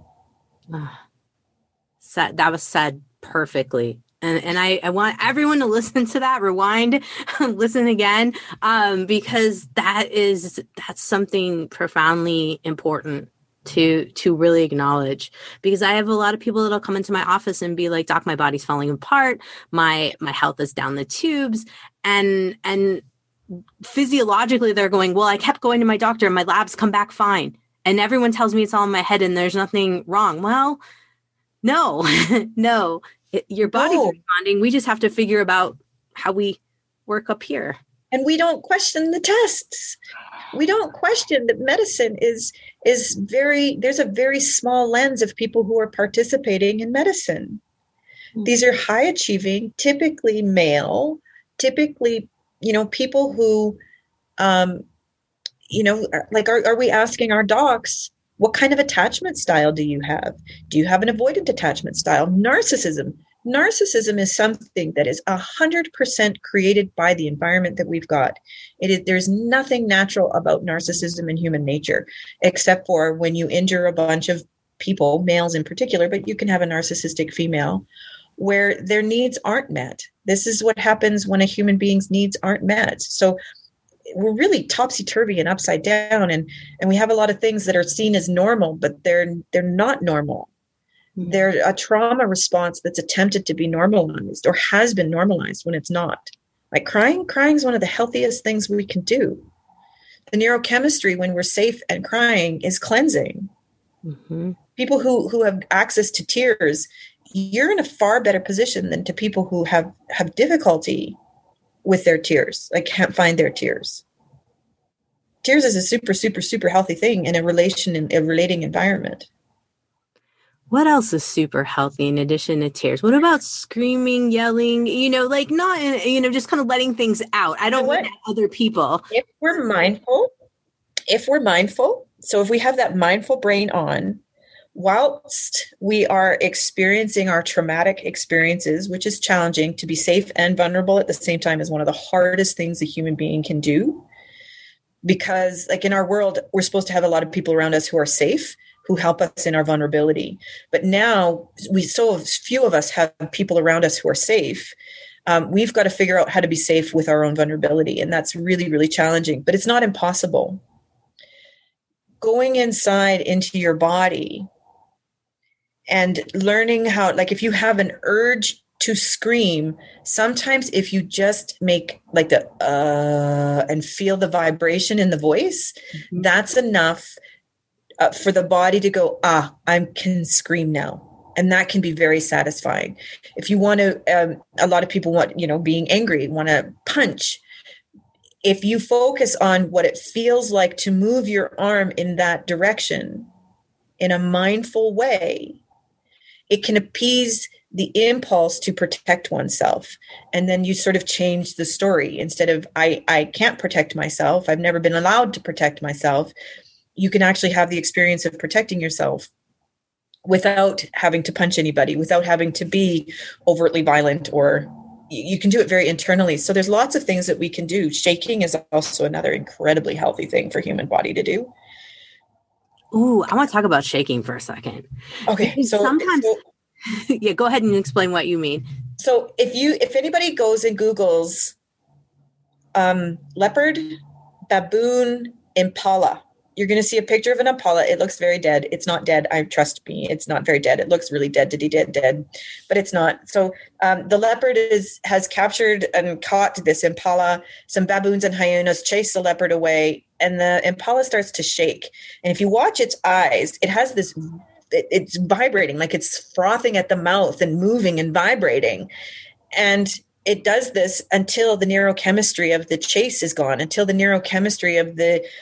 That was said perfectly. And I want everyone to listen to that, rewind, listen again, because that's something profoundly important to really acknowledge. Because I have a lot of people that'll come into my office and be like, "Doc, my body's falling apart. My health is down the tubes," and physiologically they're going, "Well, I kept going to my doctor and my labs come back fine, and everyone tells me it's all in my head and there's nothing wrong." Well, no, no. Your body's responding. We just have to figure about how we work up here. And we don't question the tests. We don't question that medicine is there's a very small lens of people who are participating in medicine. Mm-hmm. These are high achieving, typically male, typically, people who, are we asking our docs, what kind of attachment style do you have? Do you have an avoidant attachment style? Narcissism. Narcissism is something that is 100% created by the environment that we've got. There's nothing natural about narcissism in human nature, except for when you injure a bunch of people, males in particular, but you can have a narcissistic female where their needs aren't met. This is what happens when a human being's needs aren't met. So we're really topsy-turvy and upside down, and we have a lot of things that are seen as normal, but they're not normal. Mm-hmm. They're a trauma response that's attempted to be normalized or has been normalized when it's not. Like crying is one of the healthiest things we can do. The neurochemistry when we're safe and crying is cleansing. Mm-hmm. People who have access to tears, you're in a far better position than to people who have difficulty with their tears, like can't find their tears. Tears is a super, super, super healthy thing in a relating environment. What else is super healthy in addition to tears? What about screaming, yelling, like not, just kind of letting things out? I don't mean other people. If we're mindful, so if we have that mindful brain on, whilst we are experiencing our traumatic experiences, which is challenging, to be safe and vulnerable at the same time is one of the hardest things a human being can do. Because like in our world, we're supposed to have a lot of people around us who are safe, who help us in our vulnerability. But now so few of us have people around us who are safe. We've got to figure out how to be safe with our own vulnerability. And that's really, really challenging, but it's not impossible. Going inside into your body and learning how, like if you have an urge to scream, sometimes if you just make like the and feel the vibration in the voice, mm-hmm. that's enough for the body to go, I can scream now. And that can be very satisfying. If you want to, a lot of people want, being angry, want to punch. If you focus on what it feels like to move your arm in that direction in a mindful way, it can appease the impulse to protect oneself. And then you sort of change the story. Instead of, I can't protect myself, I've never been allowed to protect myself, you can actually have the experience of protecting yourself without having to punch anybody, without having to be overtly violent, or you can do it very internally. So there's lots of things that we can do. Shaking is also another incredibly healthy thing for human body to do. Ooh, I want to talk about shaking for a second. Okay. Because sometimes, yeah, go ahead and explain what you mean. So if anybody goes and Googles leopard, baboon, impala, you're going to see a picture of an impala. It looks very dead. It's not dead. Trust me, it's not very dead. It looks really dead, dead, but it's not. So the leopard has captured and caught this impala. Some baboons and hyenas chase the leopard away, and the impala starts to shake. And if you watch its eyes, it has this, it's vibrating, like it's frothing at the mouth and moving and vibrating. And it does this until the neurochemistry of the chase is gone, until the neurochemistry of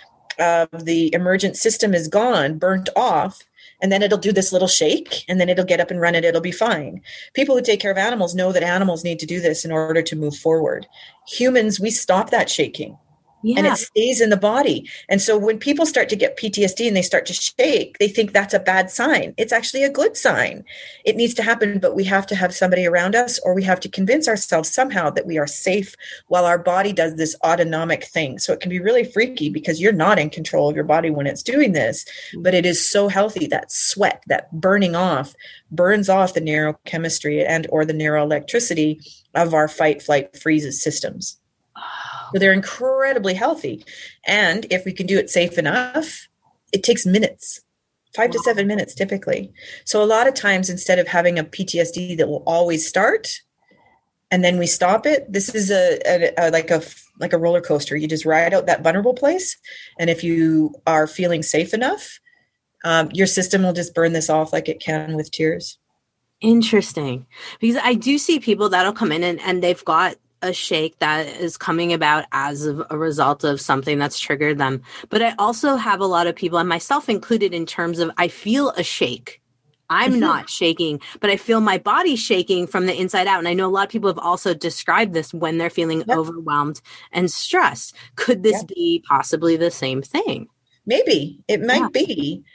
the emergent system is gone, burnt off, and then it'll do this little shake, and then it'll get up and run, and it'll be fine. People who take care of animals know that animals need to do this in order to move forward. Humans, we stop that shaking. Yeah. And it stays in the body. And so when people start to get PTSD and they start to shake, they think that's a bad sign. It's actually a good sign. It needs to happen, but we have to have somebody around us, or we have to convince ourselves somehow that we are safe while our body does this autonomic thing. So it can be really freaky because you're not in control of your body when it's doing this, but it is so healthy. That sweat, that burning off, burns off the neurochemistry and or the neuroelectricity of our fight, flight, freeze systems. So they're incredibly healthy. And if we can do it safe enough, it takes minutes, 5 to 7 minutes typically. So a lot of times, instead of having a PTSD that will always start and then we stop it, this is like a roller coaster. You just ride out that vulnerable place. And if you are feeling safe enough, your system will just burn this off like it can with tears. Interesting. Because I do see people that'll come in and they've got a shake that is coming about as a result of something that's triggered them. But I also have a lot of people, and myself included, in terms of I feel a shake. I'm not shaking, but I feel my body shaking from the inside out. And I know a lot of people have also described this when they're feeling overwhelmed and stressed. Could this be possibly the same thing? Maybe. It might be.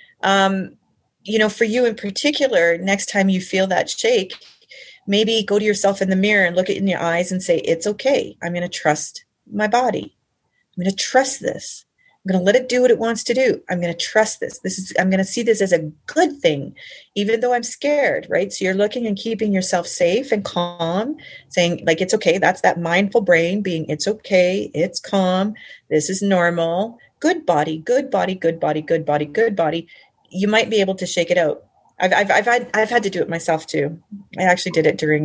For you in particular, next time you feel that shake, maybe go to yourself in the mirror and look it in your eyes and say, it's okay. I'm going to trust my body. I'm going to trust this. I'm going to let it do what it wants to do. I'm going to trust this. I'm going to see this as a good thing, even though I'm scared, right? So you're looking and keeping yourself safe and calm, saying like, it's okay. That's that mindful brain being, it's okay. It's calm. This is normal. Good body, good body, good body, good body, good body. You might be able to shake it out. I've had to do it myself too. I actually did it during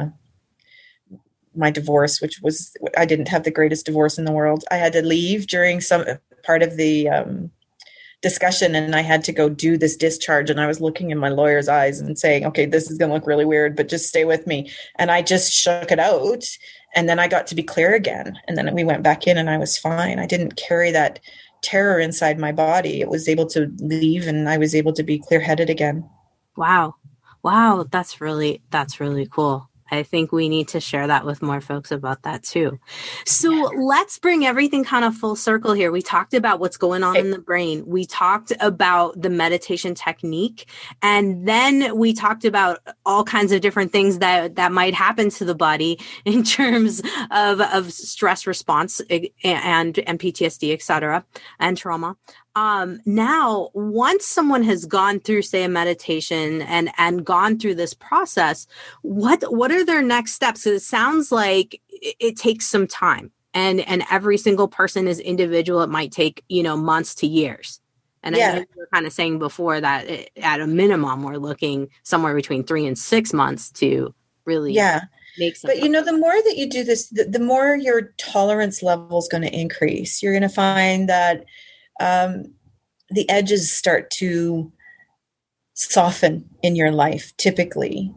my divorce, which was, I didn't have the greatest divorce in the world. I had to leave during some part of the discussion, and I had to go do this discharge, and I was looking in my lawyer's eyes and saying, okay, this is going to look really weird, but just stay with me. And I just shook it out, and then I got to be clear again. And then we went back in and I was fine. I didn't carry that terror inside my body. It was able to leave, and I was able to be clear-headed again. Wow. That's really cool. I think we need to share that with more folks about that too. So let's bring everything kind of full circle here. We talked about what's going on in the brain. We talked about the meditation technique. And then we talked about all kinds of different things that might happen to the body in terms of stress response and PTSD, et cetera, and trauma. Now, once someone has gone through, say, a meditation and gone through this process, what are their next steps? 'Cause it sounds like it takes some time, and every single person is individual. It might take, months to years. And I know you were kind of saying before that at a minimum, we're looking somewhere between 3 and 6 months to really make some. But the more that you do this, the more your tolerance level is going to increase. You're going to find that the edges start to soften in your life, typically.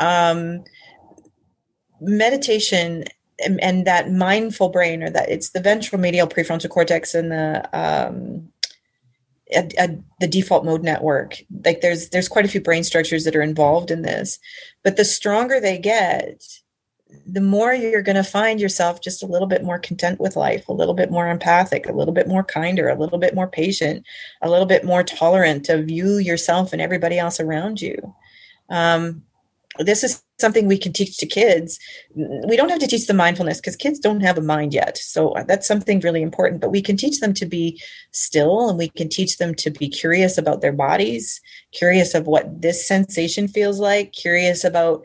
Meditation and that mindful brain, or that it's the ventral medial prefrontal cortex and the default mode network. Like there's quite a few brain structures that are involved in this, but the stronger they get, the more you're going to find yourself just a little bit more content with life, a little bit more empathic, a little bit more kinder, a little bit more patient, a little bit more tolerant of you, yourself, and everybody else around you. This is something we can teach to kids. We don't have to teach them mindfulness because kids don't have a mind yet. So that's something really important, but we can teach them to be still, and we can teach them to be curious about their bodies, curious of what this sensation feels like, curious about,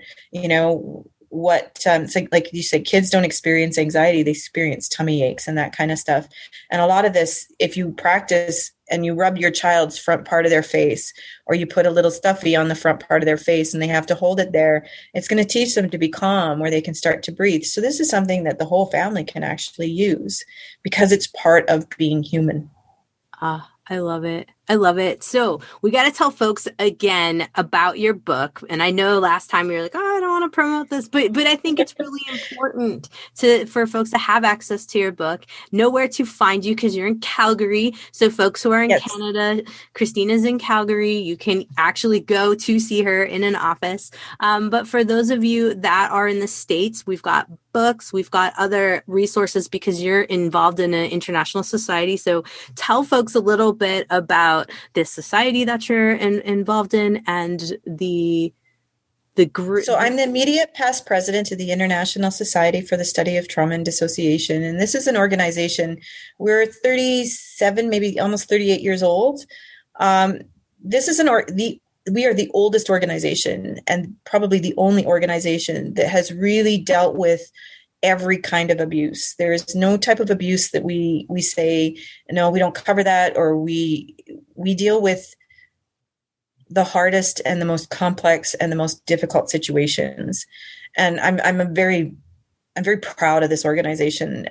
what like you said, kids don't experience anxiety, they experience tummy aches and that kind of stuff. And a lot of this, if you practice and you rub your child's front part of their face, or you put a little stuffy on the front part of their face and they have to hold it there, it's going to teach them to be calm, where they can start to breathe. So this is something that the whole family can actually use because it's part of being human. I love it. So we got to tell folks again about your book. And I know last time you were like, I don't want to promote this, but I think it's really important for folks to have access to your book, know where to find you, because you're in Calgary. So folks who are in Canada, Christina's in Calgary. You can actually go to see her in an office. But for those of you that are in the States, we've got books, we've got other resources because you're involved in an international society. So tell folks a little bit about this society that you're involved in and the group. So I'm the immediate past president of the International Society for the Study of Trauma and Dissociation. And this is an organization. We're 37, maybe almost 38 years old. This is we are the oldest organization, and probably the only organization that has really dealt with every kind of abuse. There is no type of abuse that we say, no, we don't cover that, or we deal with the hardest and the most complex and the most difficult situations. And I'm very proud of this organization.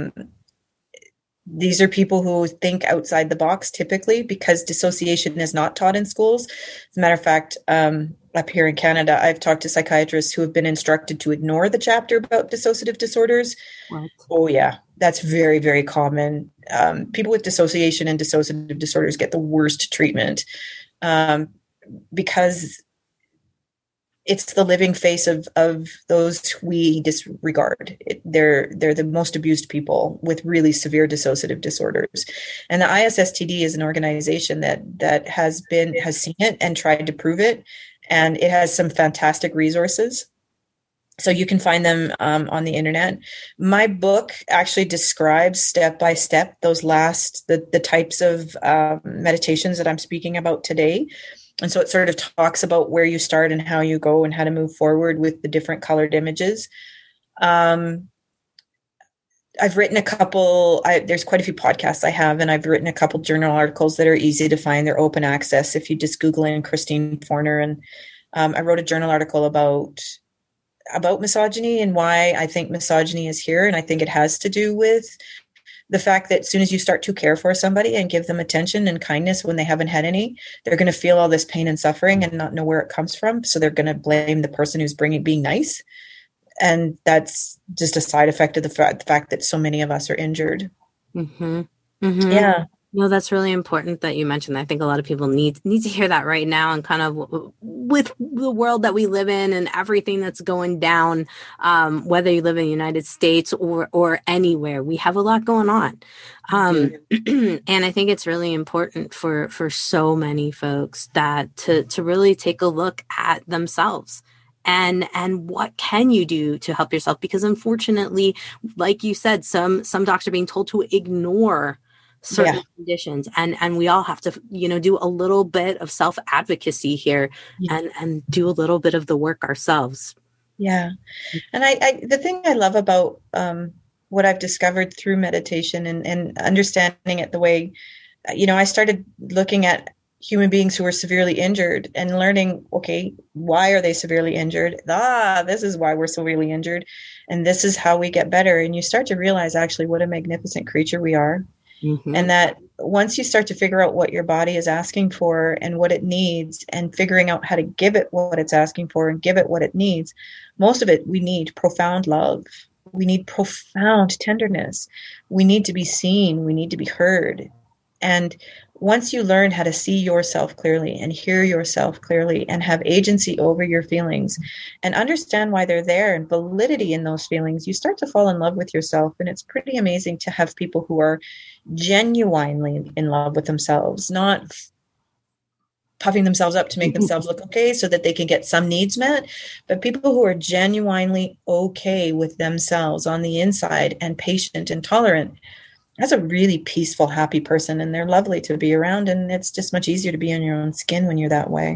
These are people who think outside the box typically, because dissociation is not taught in schools. As a matter of fact, up here in Canada, I've talked to psychiatrists who have been instructed to ignore the chapter about dissociative disorders. What? Oh yeah, that's very, very common. People with dissociation and dissociative disorders get the worst treatment because it's the living face of those we disregard. They're the most abused people with really severe dissociative disorders. And the ISSTD is an organization that has seen it and tried to prove it. And it has some fantastic resources. So you can find them on the internet. My book actually describes step by step the types of meditations that I'm speaking about today. And so it sort of talks about where you start and how you go and how to move forward with the different colored images. I've written a couple, there's quite a few podcasts I have, and I've written a couple journal articles that are easy to find. They're open access if you just Google in Christine Forner. And I wrote a journal article about misogyny and why I think misogyny is here. And I think it has to do with the fact that as soon as you start to care for somebody and give them attention and kindness when they haven't had any, they're going to feel all this pain and suffering and not know where it comes from. So they're going to blame the person who's being nice. And that's just a side effect of the fact that so many of us are injured. Mm-hmm. Mm-hmm. Yeah. No, that's really important that you mentioned. I think a lot of people need to hear that right now, and kind of with the world that we live in and everything that's going down, whether you live in the United States or anywhere, we have a lot going on. And I think it's really important for so many folks that to really take a look at themselves. And what can you do to help yourself? Because unfortunately, like you said, some doctors are being told to ignore certain conditions, and we all have to, do a little bit of self-advocacy here and do a little bit of the work ourselves. Yeah. And I the thing I love about what I've discovered through meditation and understanding it the way, I started looking at human beings who were severely injured and learning, okay, why are they severely injured? This is why we're severely injured. And this is how we get better. And you start to realize actually what a magnificent creature we are. Mm-hmm. And that once you start to figure out what your body is asking for and what it needs, and figuring out how to give it what it's asking for and give it what it needs, most of it, we need profound love. We need profound tenderness. We need to be seen. We need to be heard. And once you learn how to see yourself clearly and hear yourself clearly and have agency over your feelings and understand why they're there and validity in those feelings, you start to fall in love with yourself. And it's pretty amazing to have people who are genuinely in love with themselves, not puffing themselves up to make themselves look okay so that they can get some needs met, but people who are genuinely okay with themselves on the inside and patient and tolerant. That's a really peaceful, happy person, and they're lovely to be around. And it's just much easier to be in your own skin when you're that way.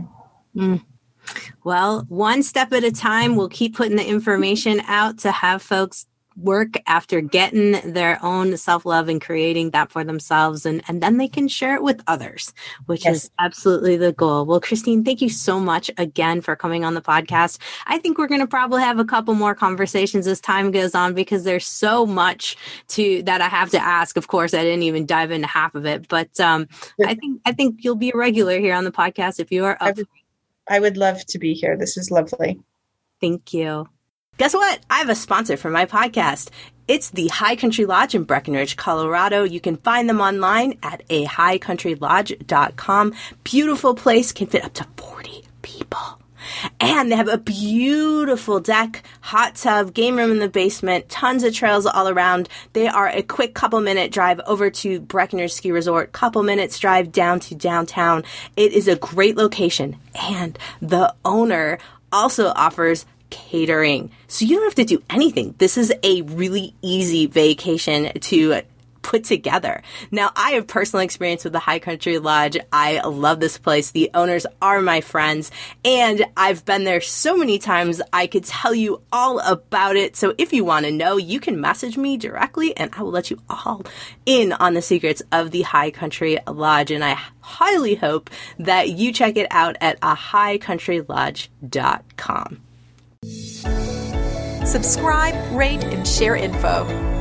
Well, one step at a time. We'll keep putting the information out to have folks work after getting their own self-love and creating that for themselves. And then they can share it with others, which is absolutely the goal. Well, Christine, thank you so much again for coming on the podcast. I think we're going to probably have a couple more conversations as time goes on, because there's so much that I have to ask. Of course, I didn't even dive into half of it, but I think you'll be a regular here on the podcast if you are up. I would love to be here. This is lovely. Thank you. Guess what? I have a sponsor for my podcast. It's the High Country Lodge in Breckenridge, Colorado. You can find them online at ahighcountrylodge.com. Beautiful place, can fit up to 40 people. And they have a beautiful deck, hot tub, game room in the basement, tons of trails all around. They are a quick couple-minute drive over to Breckenridge Ski Resort, couple minutes drive down to downtown. It is a great location. And the owner also offers catering. So you don't have to do anything. This is a really easy vacation to put together. Now, I have personal experience with the High Country Lodge. I love this place. The owners are my friends, and I've been there so many times. I could tell you all about it. So if you want to know, you can message me directly, and I will let you all in on the secrets of the High Country Lodge. And I highly hope that you check it out at ahighcountrylodge.com. Subscribe, rate, and share info.